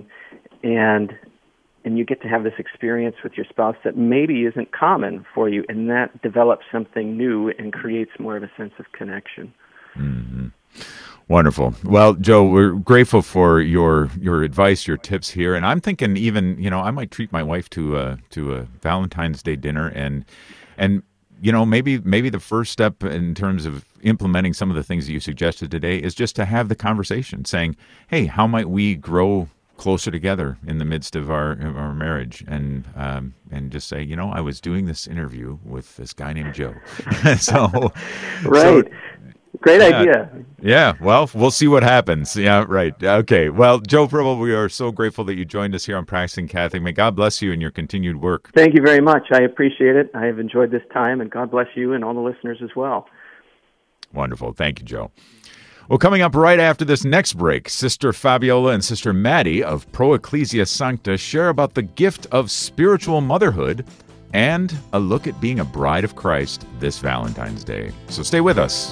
[SPEAKER 6] and and you get to have this experience with your spouse that maybe isn't common for you, and that develops something new and creates more of a sense of connection.
[SPEAKER 2] Mm-hmm. Wonderful. Well, Joe, we're grateful for your your advice, your tips here, and I'm thinking even you know I might treat my wife to a to a Valentine's Day dinner, and and you know maybe maybe the first step in terms of implementing some of the things that you suggested today is just to have the conversation, saying, "Hey, how might we grow closer together in the midst of our of our marriage?" And um, and just say, you know, I was doing this interview with this guy named Joe. so,
[SPEAKER 6] right.
[SPEAKER 2] So,
[SPEAKER 6] Great
[SPEAKER 2] yeah,
[SPEAKER 6] idea.
[SPEAKER 2] Yeah, well, we'll see what happens. Yeah, right. Okay. Well, Joe Pribble, we are so grateful that you joined us here on Practicing Catholic. May God bless you in your continued work.
[SPEAKER 6] Thank you very much. I appreciate it. I have enjoyed this time, and God bless you and all the listeners as well.
[SPEAKER 2] Wonderful. Thank you, Joe. Well, coming up right after this next break, Sister Fabiola and Sister Maddie of Pro Ecclesia Sancta share about the gift of spiritual motherhood and a look at being a bride of Christ this Valentine's Day. So stay with us.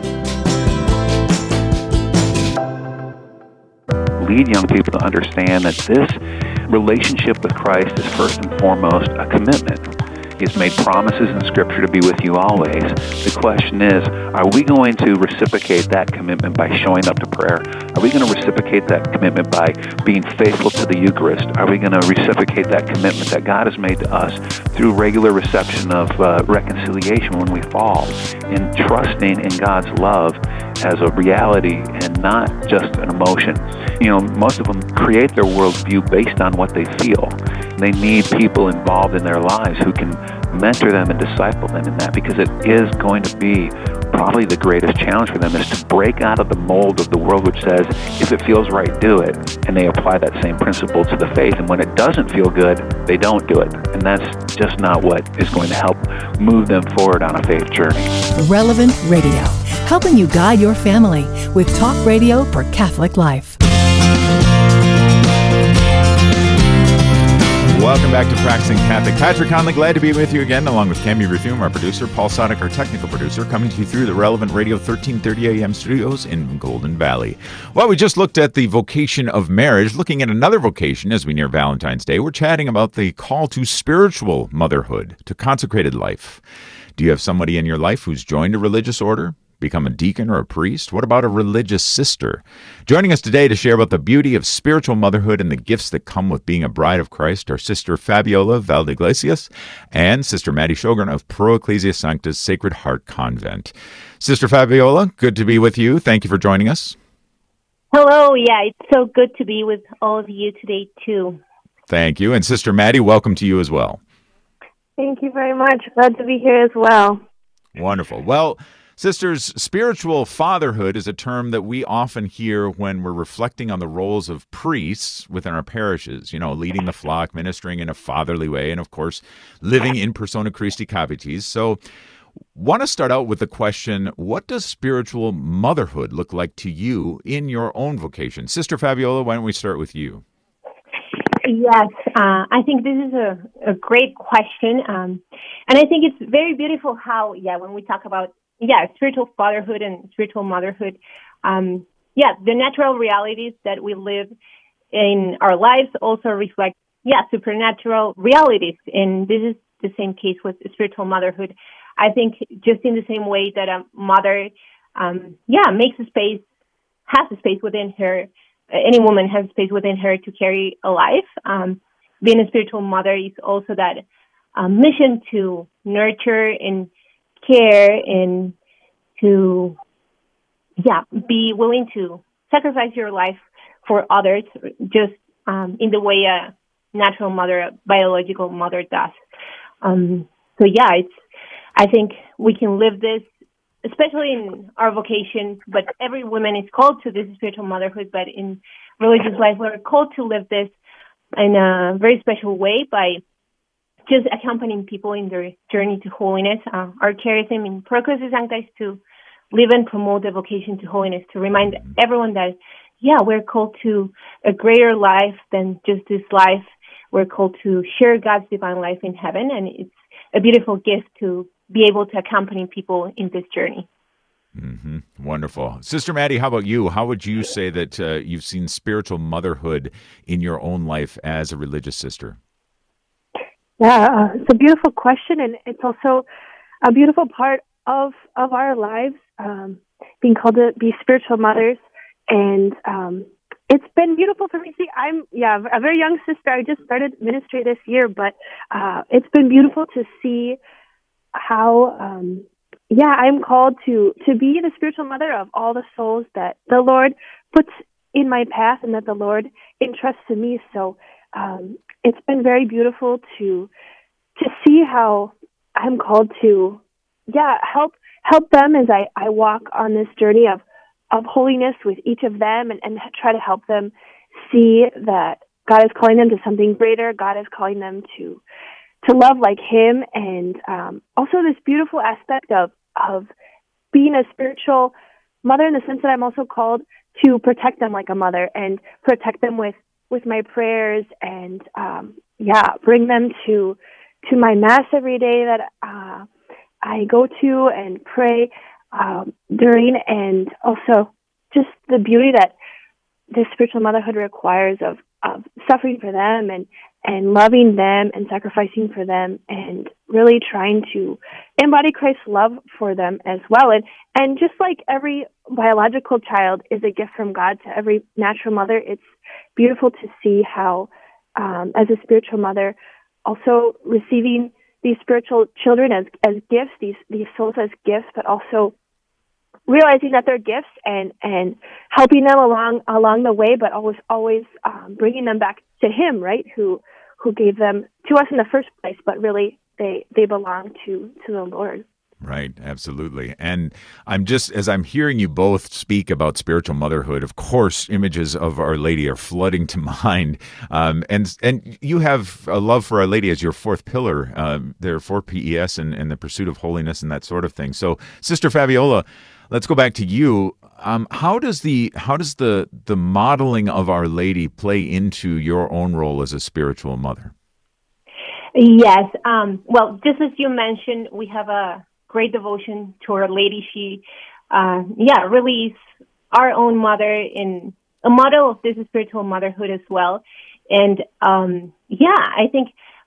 [SPEAKER 10] Lead young people to understand that this relationship with Christ is first and foremost a commitment. He's made promises in Scripture to be with you always. The question is, are we going to reciprocate that commitment by showing up to prayer? Are we going to reciprocate that commitment by being faithful to the Eucharist? Are we going to reciprocate that commitment that God has made to us through regular reception of uh, reconciliation when we fall, in trusting in God's love as a reality and not just an emotion? You know, most of them create their worldview based on what they feel. They need people involved in their lives who can mentor them and disciple them in that, because it is going to be probably the greatest challenge for them, is to break out of the mold of the world which says, if it feels right, do it. And they apply that same principle to the faith. And when it doesn't feel good, they don't do it. And that's just not what is going to help move them forward on a faith journey.
[SPEAKER 11] Relevant Radio, helping you guide your family with talk radio for Catholic life.
[SPEAKER 2] Welcome back to Practicing Catholic. Patrick Conley, glad to be with you again, along with Cami Rethum, our producer, Paul Sonic, our technical producer, coming to you through the Relevant Radio thirteen thirty A M studios in Golden Valley. Well, we just looked at the vocation of marriage. Looking at another vocation as we near Valentine's Day, we're chatting about the call to spiritual motherhood, to consecrated life. Do you have somebody in your life who's joined a religious order, become a deacon or a priest? What about a religious sister? Joining us today to share about the beauty of spiritual motherhood and the gifts that come with being a bride of Christ are Sister Fabiola Valdeiglesias and Sister Maddie Sjogren of Pro Ecclesia Sancta's Sacred Heart Convent. Sister Fabiola, good to be with you. Thank you for joining us.
[SPEAKER 12] Hello. Yeah, it's so good to be with all of you today, too.
[SPEAKER 2] Thank you. And Sister Maddie, welcome to you as well.
[SPEAKER 13] Thank you very much. Glad to be here as well.
[SPEAKER 2] Wonderful. Well, sisters, spiritual fatherhood is a term that we often hear when we're reflecting on the roles of priests within our parishes, you know, leading the flock, ministering in a fatherly way, and of course, living in persona Christi Capitis. So want to start out with the question, what does spiritual motherhood look like to you in your own vocation? Sister Fabiola, why don't we start with you?
[SPEAKER 12] Yes, uh, I think this is a, a great question. Um, and I think it's very beautiful how, yeah, when we talk about Yeah, spiritual fatherhood and spiritual motherhood. Um, yeah, the natural realities that we live in our lives also reflect, yeah, supernatural realities. And this is the same case with spiritual motherhood. I think just in the same way that a mother, um, yeah, makes a space, has a space within her, any woman has a space within her to carry a life. Um, being a spiritual mother is also that um, mission to nurture and care and to, yeah, be willing to sacrifice your life for others, just um, in the way a natural mother, a biological mother does. Um, so yeah, it's. I think we can live this, especially in our vocation. But every woman is called to this spiritual motherhood. But in religious life, we're called to live this in a very special way by just accompanying people in their journey to holiness. Uh, our charism in Pro Ecclesia Sancta is to live and promote the vocation to holiness, to remind everyone that, yeah, we're called to a greater life than just this life. We're called to share God's divine life in heaven, and it's a beautiful gift to be able to accompany people in this journey.
[SPEAKER 2] Mm-hmm. Wonderful. Sister Maddie, how about you? How would you say that uh, you've seen spiritual motherhood in your own life as a religious sister?
[SPEAKER 13] Yeah, uh, it's a beautiful question, and it's also a beautiful part of of our lives, um, being called to be spiritual mothers. And um, it's been beautiful for me. See, I'm yeah a very young sister. I just started ministry this year, but uh, it's been beautiful to see how um, yeah I'm called to to be the spiritual mother of all the souls that the Lord puts in my path and that the Lord entrusts to me. So. Um, it's been very beautiful to to see how I'm called to, yeah, help help them as I, I walk on this journey of, of holiness with each of them, and, and try to help them see that God is calling them to something greater. God is calling them to to love like Him, and um, also this beautiful aspect of of being a spiritual mother in the sense that I'm also called to protect them like a mother and protect them with with my prayers, and um, yeah, bring them to to my mass every day that uh, I go to and pray um, during, and also just the beauty that this spiritual motherhood requires of, of suffering for them and and loving them and sacrificing for them and really trying to embody Christ's love for them as well. And and just like every biological child is a gift from God to every natural mother, it's beautiful to see how, um, as a spiritual mother, also receiving these spiritual children as as gifts, these these souls as gifts, but also realizing that they're gifts and and helping them along along the way, but always always um, bringing them back to Him, right? Who who gave them to us in the first place, but really they they belong to to the Lord.
[SPEAKER 2] Right, absolutely. And I'm just, as I'm hearing you both speak about spiritual motherhood, of course, images of Our Lady are flooding to mind. Um, and and you have a love for Our Lady as your fourth pillar, uh, there for P E S and, and the pursuit of holiness and that sort of thing. So, Sister Fabiola, let's go back to you. Um, how does the how does the the modeling of Our Lady play into your own role as a spiritual mother?
[SPEAKER 12] Yes. Um, well, just as you mentioned, we have a great devotion to Our Lady. She, uh, yeah, really is our own mother and a model of this spiritual motherhood as well. And um, yeah, I think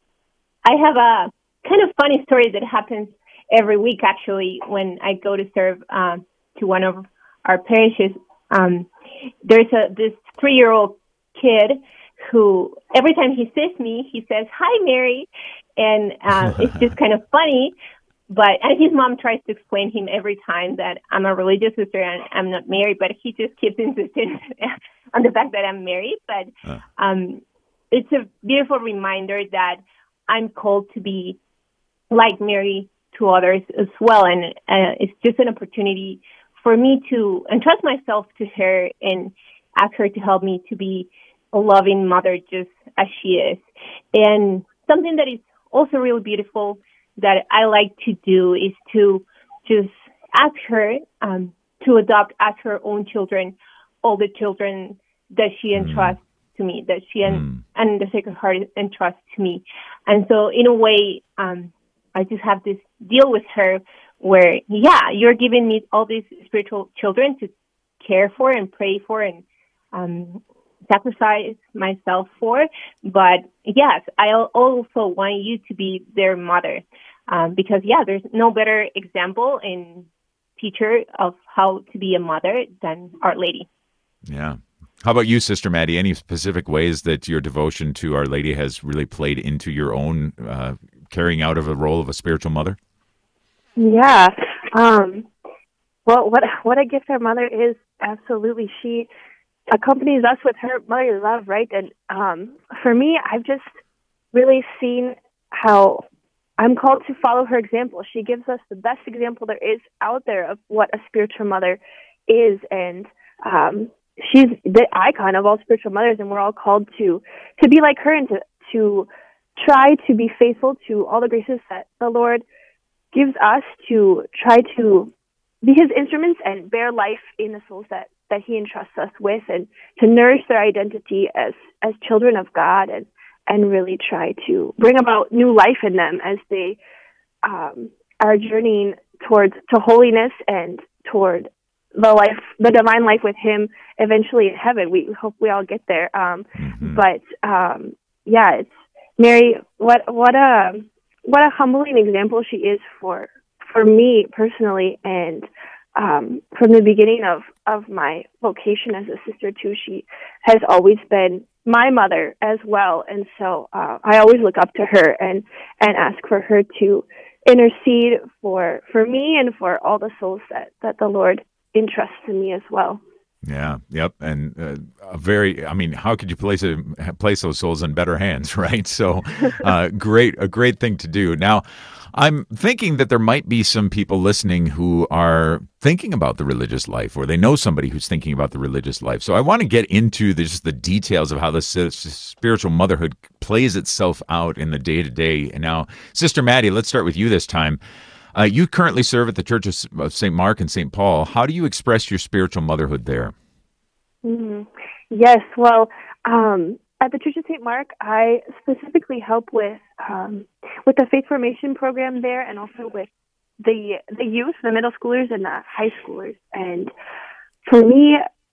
[SPEAKER 12] I have a kind of funny story that happens every week, actually, when I go to serve uh, to one of our parishes. Um, there's a this three-year-old kid who, every time he sees me, he says, "Hi, Mary," and uh, it's just kind of funny. But and his mom tries to explain him every time that I'm a religious sister and I'm not married, but he just keeps insisting on the fact that I'm married. But uh. um, it's a beautiful reminder that I'm called to be like Mary to others as well, and uh, it's just an opportunity for me to entrust myself to her and ask her to help me to be a loving mother just as she is. And something that is also really beautiful that I like to do is to just ask her um, to adopt as her own children all the children that she entrusts mm. to me, that she mm. and, and the Sacred Heart entrusts to me. And so in a way, um, I just have this deal with her where, yeah, you're giving me all these spiritual children to care for and pray for and um, sacrifice myself for. But yes, I also want you to be their mother. Um, because, yeah, there's no better example and teacher of how to be a mother than Our Lady.
[SPEAKER 2] Yeah. How about you, Sister Maddie? Any specific ways that your devotion to Our Lady has really played into your own uh, carrying out of a role of a spiritual mother?
[SPEAKER 13] Yeah. Um, well, what what a gift our mother is, absolutely. She accompanies us with her motherly love, right? And um, for me, I've just really seen how I'm called to follow her example. She gives us the best example there is out there of what a spiritual mother is, and um, she's the icon of all spiritual mothers, and we're all called to to be like her and to, to try to be faithful to all the graces that the Lord gives us, to try to be His instruments and bear life in the souls that, that He entrusts us with, and to nourish their identity as, as children of God, and and really try to bring about new life in them as they um, are journeying towards to holiness and toward the life, the divine life with Him eventually in heaven. We hope we all get there. Um, mm-hmm. But um, yeah, it's Mary. What what a what a humbling example she is for for me personally, and um, from the beginning of of my vocation as a sister too, she has always been my mother as well, and so uh, I always look up to her and, and ask for her to intercede for for me and for all the souls that, that the Lord entrusts to me as well.
[SPEAKER 2] Yeah, yep, and uh, a very, I mean, how could you place a, place those souls in better hands, right? So, uh, great, a great thing to do. Now, I'm thinking that there might be some people listening who are thinking about the religious life, or they know somebody who's thinking about the religious life. So I want to get into the, just the details of how this spiritual motherhood plays itself out in the day-to-day. And now, Sister Maddie, let's start with you this time. Uh, you currently serve at the Church of Saint Mark and Saint Paul. How do you express your spiritual motherhood there?
[SPEAKER 13] Mm-hmm. Yes, well, um, at the Church of Saint Mark, I specifically help with um, with the faith formation program there, and also with the the youth, the middle schoolers and the high schoolers. And for me,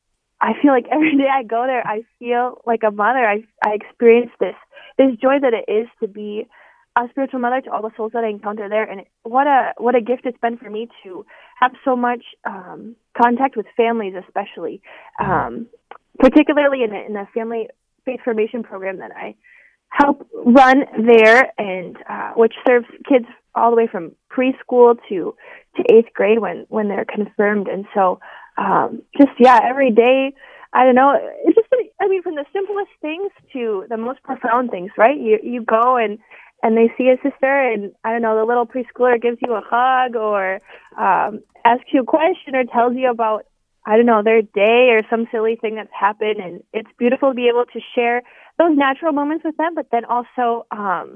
[SPEAKER 13] I feel like every day I go there, I feel like a mother. I I experience this this joy that it is to be a spiritual mother to all the souls that I encounter there, and what a what a gift it's been for me to have so much um, contact with families, especially, um, particularly in a, in a family faith formation program that I help run there, and uh, which serves kids all the way from preschool to to eighth grade when when they're confirmed, and so um, just yeah, every day. I don't know. It's just I mean, from the simplest things to the most profound things, right? You you go and and they see a sister, and I don't know, the little preschooler gives you a hug or um, asks you a question or tells you about, I don't know, their day or some silly thing that's happened. And it's beautiful to be able to share those natural moments with them, but then also um,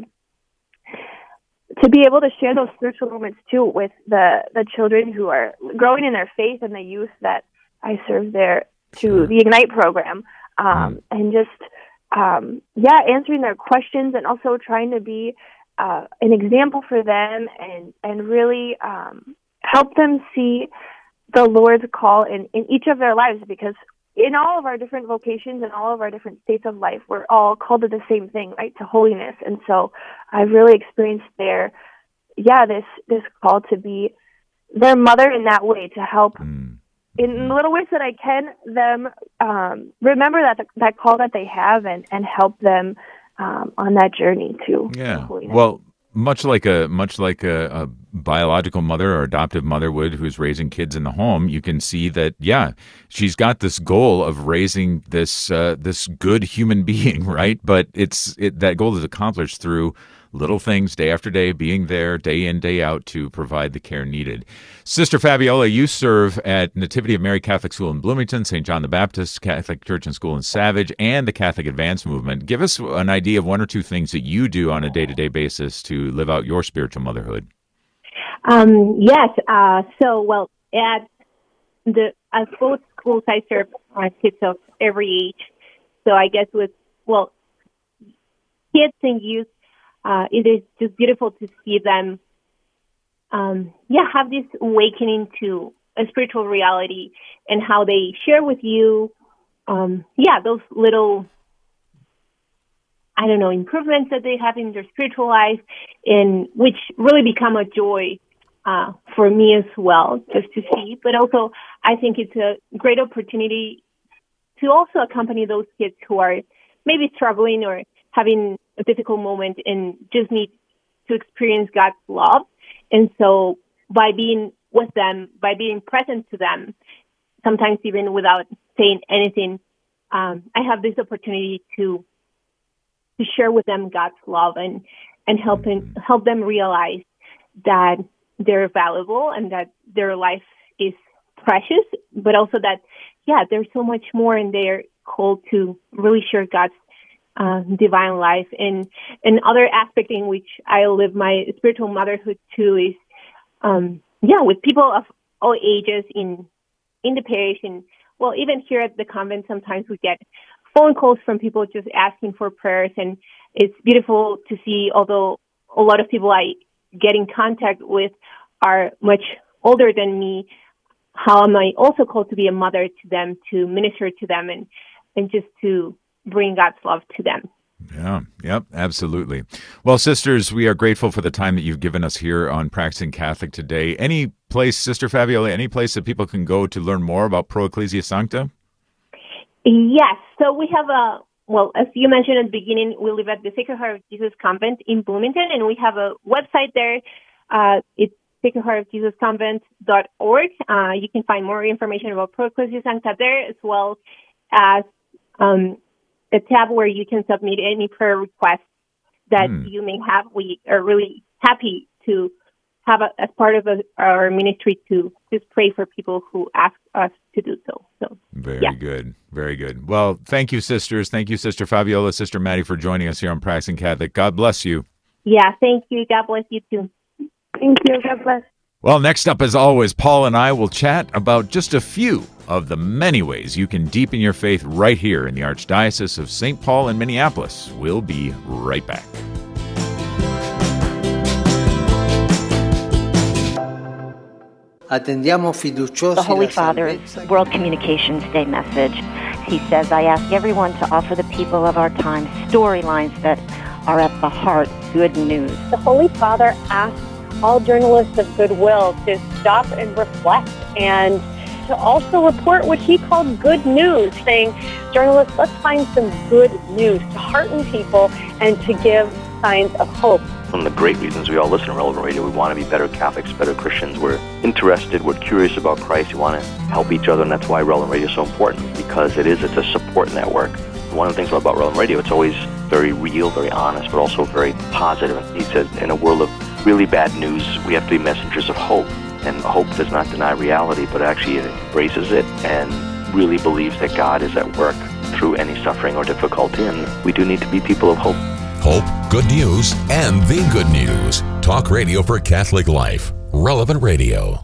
[SPEAKER 13] to be able to share those spiritual moments too with the, the children who are growing in their faith and the youth that I serve there to the Ignite program. Um, and just, um, yeah, answering their questions and also trying to be uh, an example for them and, and really um, help them see the Lord's call in, in each of their lives, because in all of our different vocations and all of our different states of life, we're all called to the same thing, right, to holiness. And so I've really experienced their, yeah, this, this call to be their mother in that way, to help mm. in little ways that I can, them um, remember that that call that they have and, and help them um, on that journey too.
[SPEAKER 2] Yeah. Well, much like a much like a, a biological mother or adoptive mother would, who's raising kids in the home, you can see that yeah, she's got this goal of raising this uh, this good human being, right? But it's it, that goal is accomplished through little things day after day, being there day in, day out to provide the care needed. Sister Fabiola, you serve at Nativity of Mary Catholic School in Bloomington, Saint John the Baptist Catholic Church and School in Savage, and the Catholic Advance Movement. Give us an idea of one or two things that you do on a day-to-day basis to live out your spiritual motherhood.
[SPEAKER 12] Um, yes. Uh, so, well, at the at both schools, I serve uh, kids of every age. So I guess with, well, kids and youth, Uh, it is just beautiful to see them, um, yeah, have this awakening to a spiritual reality and how they share with you, um, yeah, those little, I don't know, improvements that they have in their spiritual life, and which really become a joy uh, for me as well, just to see. But also, I think it's a great opportunity to also accompany those kids who are maybe struggling or having a difficult moment and just need to experience God's love. And so by being with them, by being present to them, sometimes even without saying anything, um, I have this opportunity to to share with them God's love and, and help, in, help them realize that they're valuable and that their life is precious, but also that, yeah, there's so much more, and they're called to really share God's Uh, divine life. And another aspect in which I live my spiritual motherhood too is, um, yeah, with people of all ages in in the parish. And, well, even here at the convent, sometimes we get phone calls from people just asking for prayers. And it's beautiful to see, although a lot of people I get in contact with are much older than me, how am I also called to be a mother to them, to minister to them, and, and just to bring God's love to them.
[SPEAKER 2] Yeah, yep, absolutely. Well, sisters, we are grateful for the time that you've given us here on Practicing Catholic today. Any place, Sister Fabiola, any place that people can go to learn more about Pro Ecclesia Sancta?
[SPEAKER 12] Yes. So we have a, well, as you mentioned at the beginning, we live at the Sacred Heart of Jesus Convent in Bloomington, and we have a website there. Uh, it's sacred heart of jesus convent dot org. Uh, you can find more information about Pro Ecclesia Sancta there, as well as um, a tab where you can submit any prayer requests that mm. you may have. We are really happy to have a, as part of a, our ministry to just pray for people who ask us to do so. So
[SPEAKER 2] very
[SPEAKER 12] yeah.
[SPEAKER 2] good, very good. Well, thank you, sisters. Thank you, Sister Fabiola, Sister Maddie, for joining us here on Practicing Catholic. God bless you.
[SPEAKER 12] Yeah, thank you. God bless you too.
[SPEAKER 13] Thank you. God bless.
[SPEAKER 2] Well, next up, as always, Paul and I will chat about just a few of the many ways you can deepen your faith right here in the Archdiocese of Saint Paul in Minneapolis. We'll be right back.
[SPEAKER 14] The Holy Father's World Communications Day message. He says, I ask everyone to offer the people of our time storylines that are at the heart good news.
[SPEAKER 15] The Holy Father asks all journalists of goodwill to stop and reflect and to also report what he called good news, saying, journalists, let's find some good news to hearten people and to give signs of hope.
[SPEAKER 16] One of the great reasons we all listen to Relevant Radio, we want to be better Catholics, better Christians. We're interested, we're curious about Christ, we want to help each other, and that's why Relevant Radio is so important, because it is, it's a support network. One of the things about Relevant Radio, it's always very real, very honest, but also very positive. He said, in a world of really bad news, we have to be messengers of hope. And hope does not deny reality, but actually it embraces it and really believes that God is at work through any suffering or difficulty, and we do need to be people of hope.
[SPEAKER 5] Hope, good news, and the good news. Talk radio for Catholic life. Relevant Radio.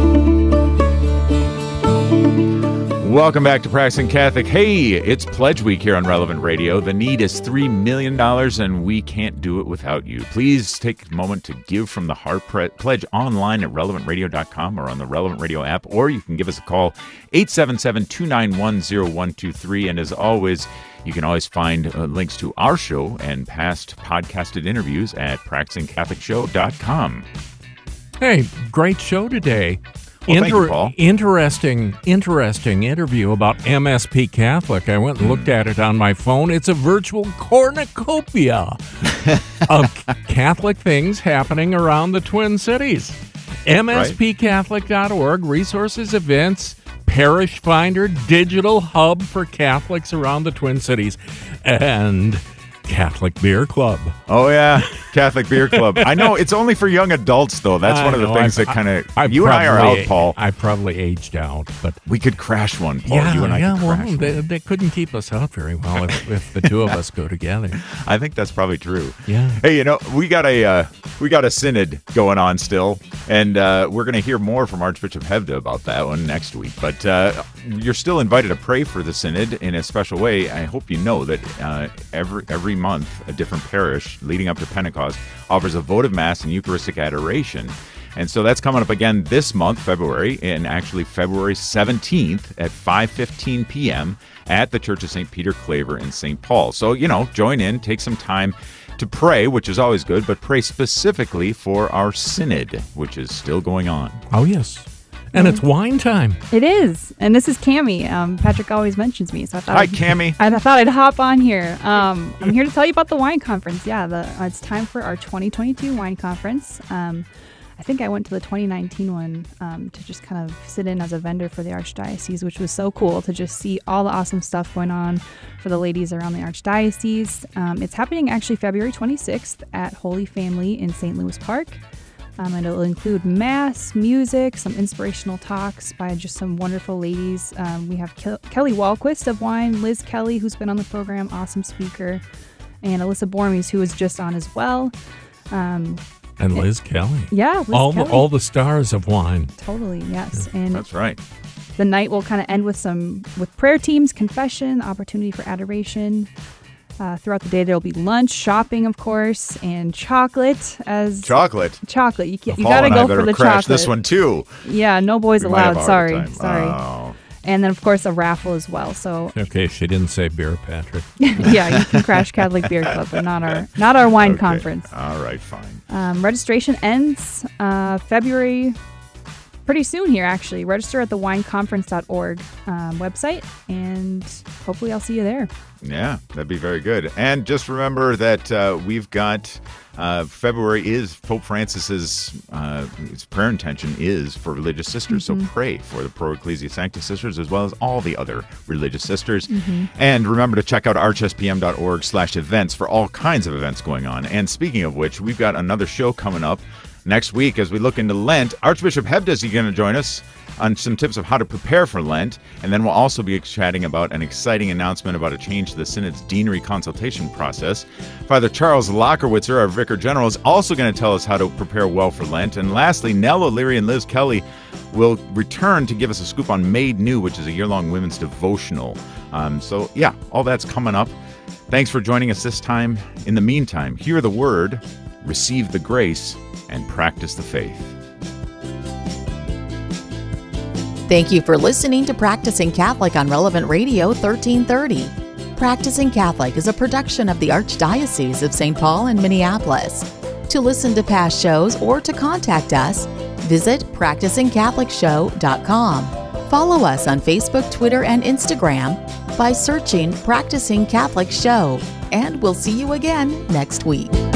[SPEAKER 2] Welcome back to Practicing Catholic. Hey, it's Pledge Week here on Relevant Radio. The need is three million dollars, and we can't do it without you. Please take a moment to give from the heart. Pledge online at relevant radio dot com or on the Relevant Radio app, or you can give us a call, eight seven seven, two nine one, zero one two three. And as always, you can always find uh, links to our show and past podcasted interviews at practicing catholic show dot com.
[SPEAKER 17] Hey, great show today.
[SPEAKER 2] Well, thank you, Paul.
[SPEAKER 17] Interesting, interesting interview about M S P Catholic. I went and looked at it on my phone. It's a virtual cornucopia of Catholic things happening around the Twin Cities. M S P Catholic dot org, resources, events, parish finder, digital hub for Catholics around the Twin Cities, and Catholic Beer Club.
[SPEAKER 2] Oh, yeah. Catholic Beer Club. I know it's only for young adults, though. That's
[SPEAKER 17] I
[SPEAKER 2] one of the
[SPEAKER 17] know,
[SPEAKER 2] things
[SPEAKER 17] I've,
[SPEAKER 2] that kind of...
[SPEAKER 17] I've
[SPEAKER 2] You and I are out, Paul.
[SPEAKER 17] I probably aged out, but...
[SPEAKER 2] We could crash one, Paul.
[SPEAKER 17] Yeah,
[SPEAKER 2] you and I
[SPEAKER 17] yeah,
[SPEAKER 2] could
[SPEAKER 17] well,
[SPEAKER 2] crash
[SPEAKER 17] they,
[SPEAKER 2] one.
[SPEAKER 17] they couldn't keep us out very well if, if the two of us go together.
[SPEAKER 2] I think that's probably true.
[SPEAKER 17] Yeah.
[SPEAKER 2] Hey, you know, we got a uh, we got a synod going on still, and uh, we're going to hear more from Archbishop Hevda about that one next week. But uh, you're still invited to pray for the synod in a special way. I hope you know that uh, every every month a different parish leading up to Pentecost offers a votive mass and Eucharistic adoration. And so that's coming up again this month, February, and actually February seventeenth at five fifteen p.m. at the Church of Saint Peter Claver in Saint Paul. So, you know, join in, take some time to pray, which is always good, but pray specifically for our synod, which is still going on.
[SPEAKER 17] Oh, yes. And it's wine time.
[SPEAKER 18] It is. And this is Cammie. Um, Patrick always mentions me. So I thought
[SPEAKER 2] Hi,
[SPEAKER 18] I'd,
[SPEAKER 2] Cammie.
[SPEAKER 18] I thought I'd hop on here. Um, I'm here to tell you about the wine conference. Yeah, the, uh, it's time for our twenty twenty-two wine conference. Um, I think I went to the twenty nineteen one um, to just kind of sit in as a vendor for the Archdiocese, which was so cool to just see all the awesome stuff going on for the ladies around the Archdiocese. Um, it's happening actually February twenty-sixth at Holy Family in Saint Louis Park. Um, and it'll include mass, music, some inspirational talks by just some wonderful ladies. Um, we have Ke- Kelly Walquist of Wine, Liz Kelly, who's been on the program, awesome speaker, and Alyssa Bormes, who was just on as well. Um,
[SPEAKER 17] And Liz
[SPEAKER 18] it,
[SPEAKER 17] Kelly.
[SPEAKER 18] Yeah, Liz
[SPEAKER 17] all
[SPEAKER 18] Kelly.
[SPEAKER 17] The, all the stars of wine.
[SPEAKER 18] Totally, yes.
[SPEAKER 17] Yeah,
[SPEAKER 18] and
[SPEAKER 2] that's right.
[SPEAKER 18] The night will kind of end with some with prayer teams, confession, opportunity for adoration. Uh, throughout the day, there will be lunch, shopping, of course, and chocolate. As
[SPEAKER 2] Chocolate?
[SPEAKER 18] Chocolate. You,
[SPEAKER 2] Well,
[SPEAKER 18] you
[SPEAKER 2] Paul
[SPEAKER 18] got to
[SPEAKER 2] and
[SPEAKER 18] go
[SPEAKER 2] I
[SPEAKER 18] for
[SPEAKER 2] better
[SPEAKER 18] the
[SPEAKER 2] crash
[SPEAKER 18] chocolate.
[SPEAKER 2] this one, too.
[SPEAKER 18] Yeah, no boys
[SPEAKER 2] We might have
[SPEAKER 18] allowed.
[SPEAKER 2] a
[SPEAKER 18] Sorry.
[SPEAKER 2] hard time.
[SPEAKER 18] Sorry.
[SPEAKER 2] Oh.
[SPEAKER 18] And then, of course, a raffle as well. So
[SPEAKER 17] Okay, she didn't say beer, Patrick.
[SPEAKER 18] yeah, you can crash Catholic Beer Club, but not our not our wine
[SPEAKER 2] Okay.
[SPEAKER 18] conference.
[SPEAKER 2] All right, fine.
[SPEAKER 18] Um, registration ends uh, February, pretty soon here, actually. Register at the wine conference dot org um, website, and hopefully I'll see you there.
[SPEAKER 2] Yeah, that'd be very good. And just remember that uh, we've got uh, February is Pope Francis's uh, his prayer intention is for religious sisters.
[SPEAKER 18] Mhm.
[SPEAKER 2] So pray for the Pro Ecclesia Sancta sisters as well as all the other religious sisters.
[SPEAKER 18] Mhm.
[SPEAKER 2] And remember to check out arch s p m dot org slash events for all kinds of events going on. And speaking of which, we've got another show coming up next week as we look into Lent. Archbishop Hevda is going to join us on some tips of how to prepare for Lent. And then we'll also be chatting about an exciting announcement about a change to the Synod's deanery consultation process. Father Charles Lockerwitzer, our Vicar General, is also going to tell us how to prepare well for Lent. And lastly, Nell O'Leary and Liz Kelly will return to give us a scoop on Made New, which is a year-long women's devotional. Um, so, yeah, all that's coming up. Thanks for joining us this time. In the meantime, hear the word, receive the grace, and practice the faith.
[SPEAKER 1] Thank you for listening to Practicing Catholic on Relevant Radio thirteen thirty. Practicing Catholic is a production of the Archdiocese of Saint Paul in Minneapolis. To listen to past shows or to contact us, visit practicing catholic show dot com. Follow us on Facebook, Twitter, and Instagram by searching Practicing Catholic Show. And we'll see you again next week.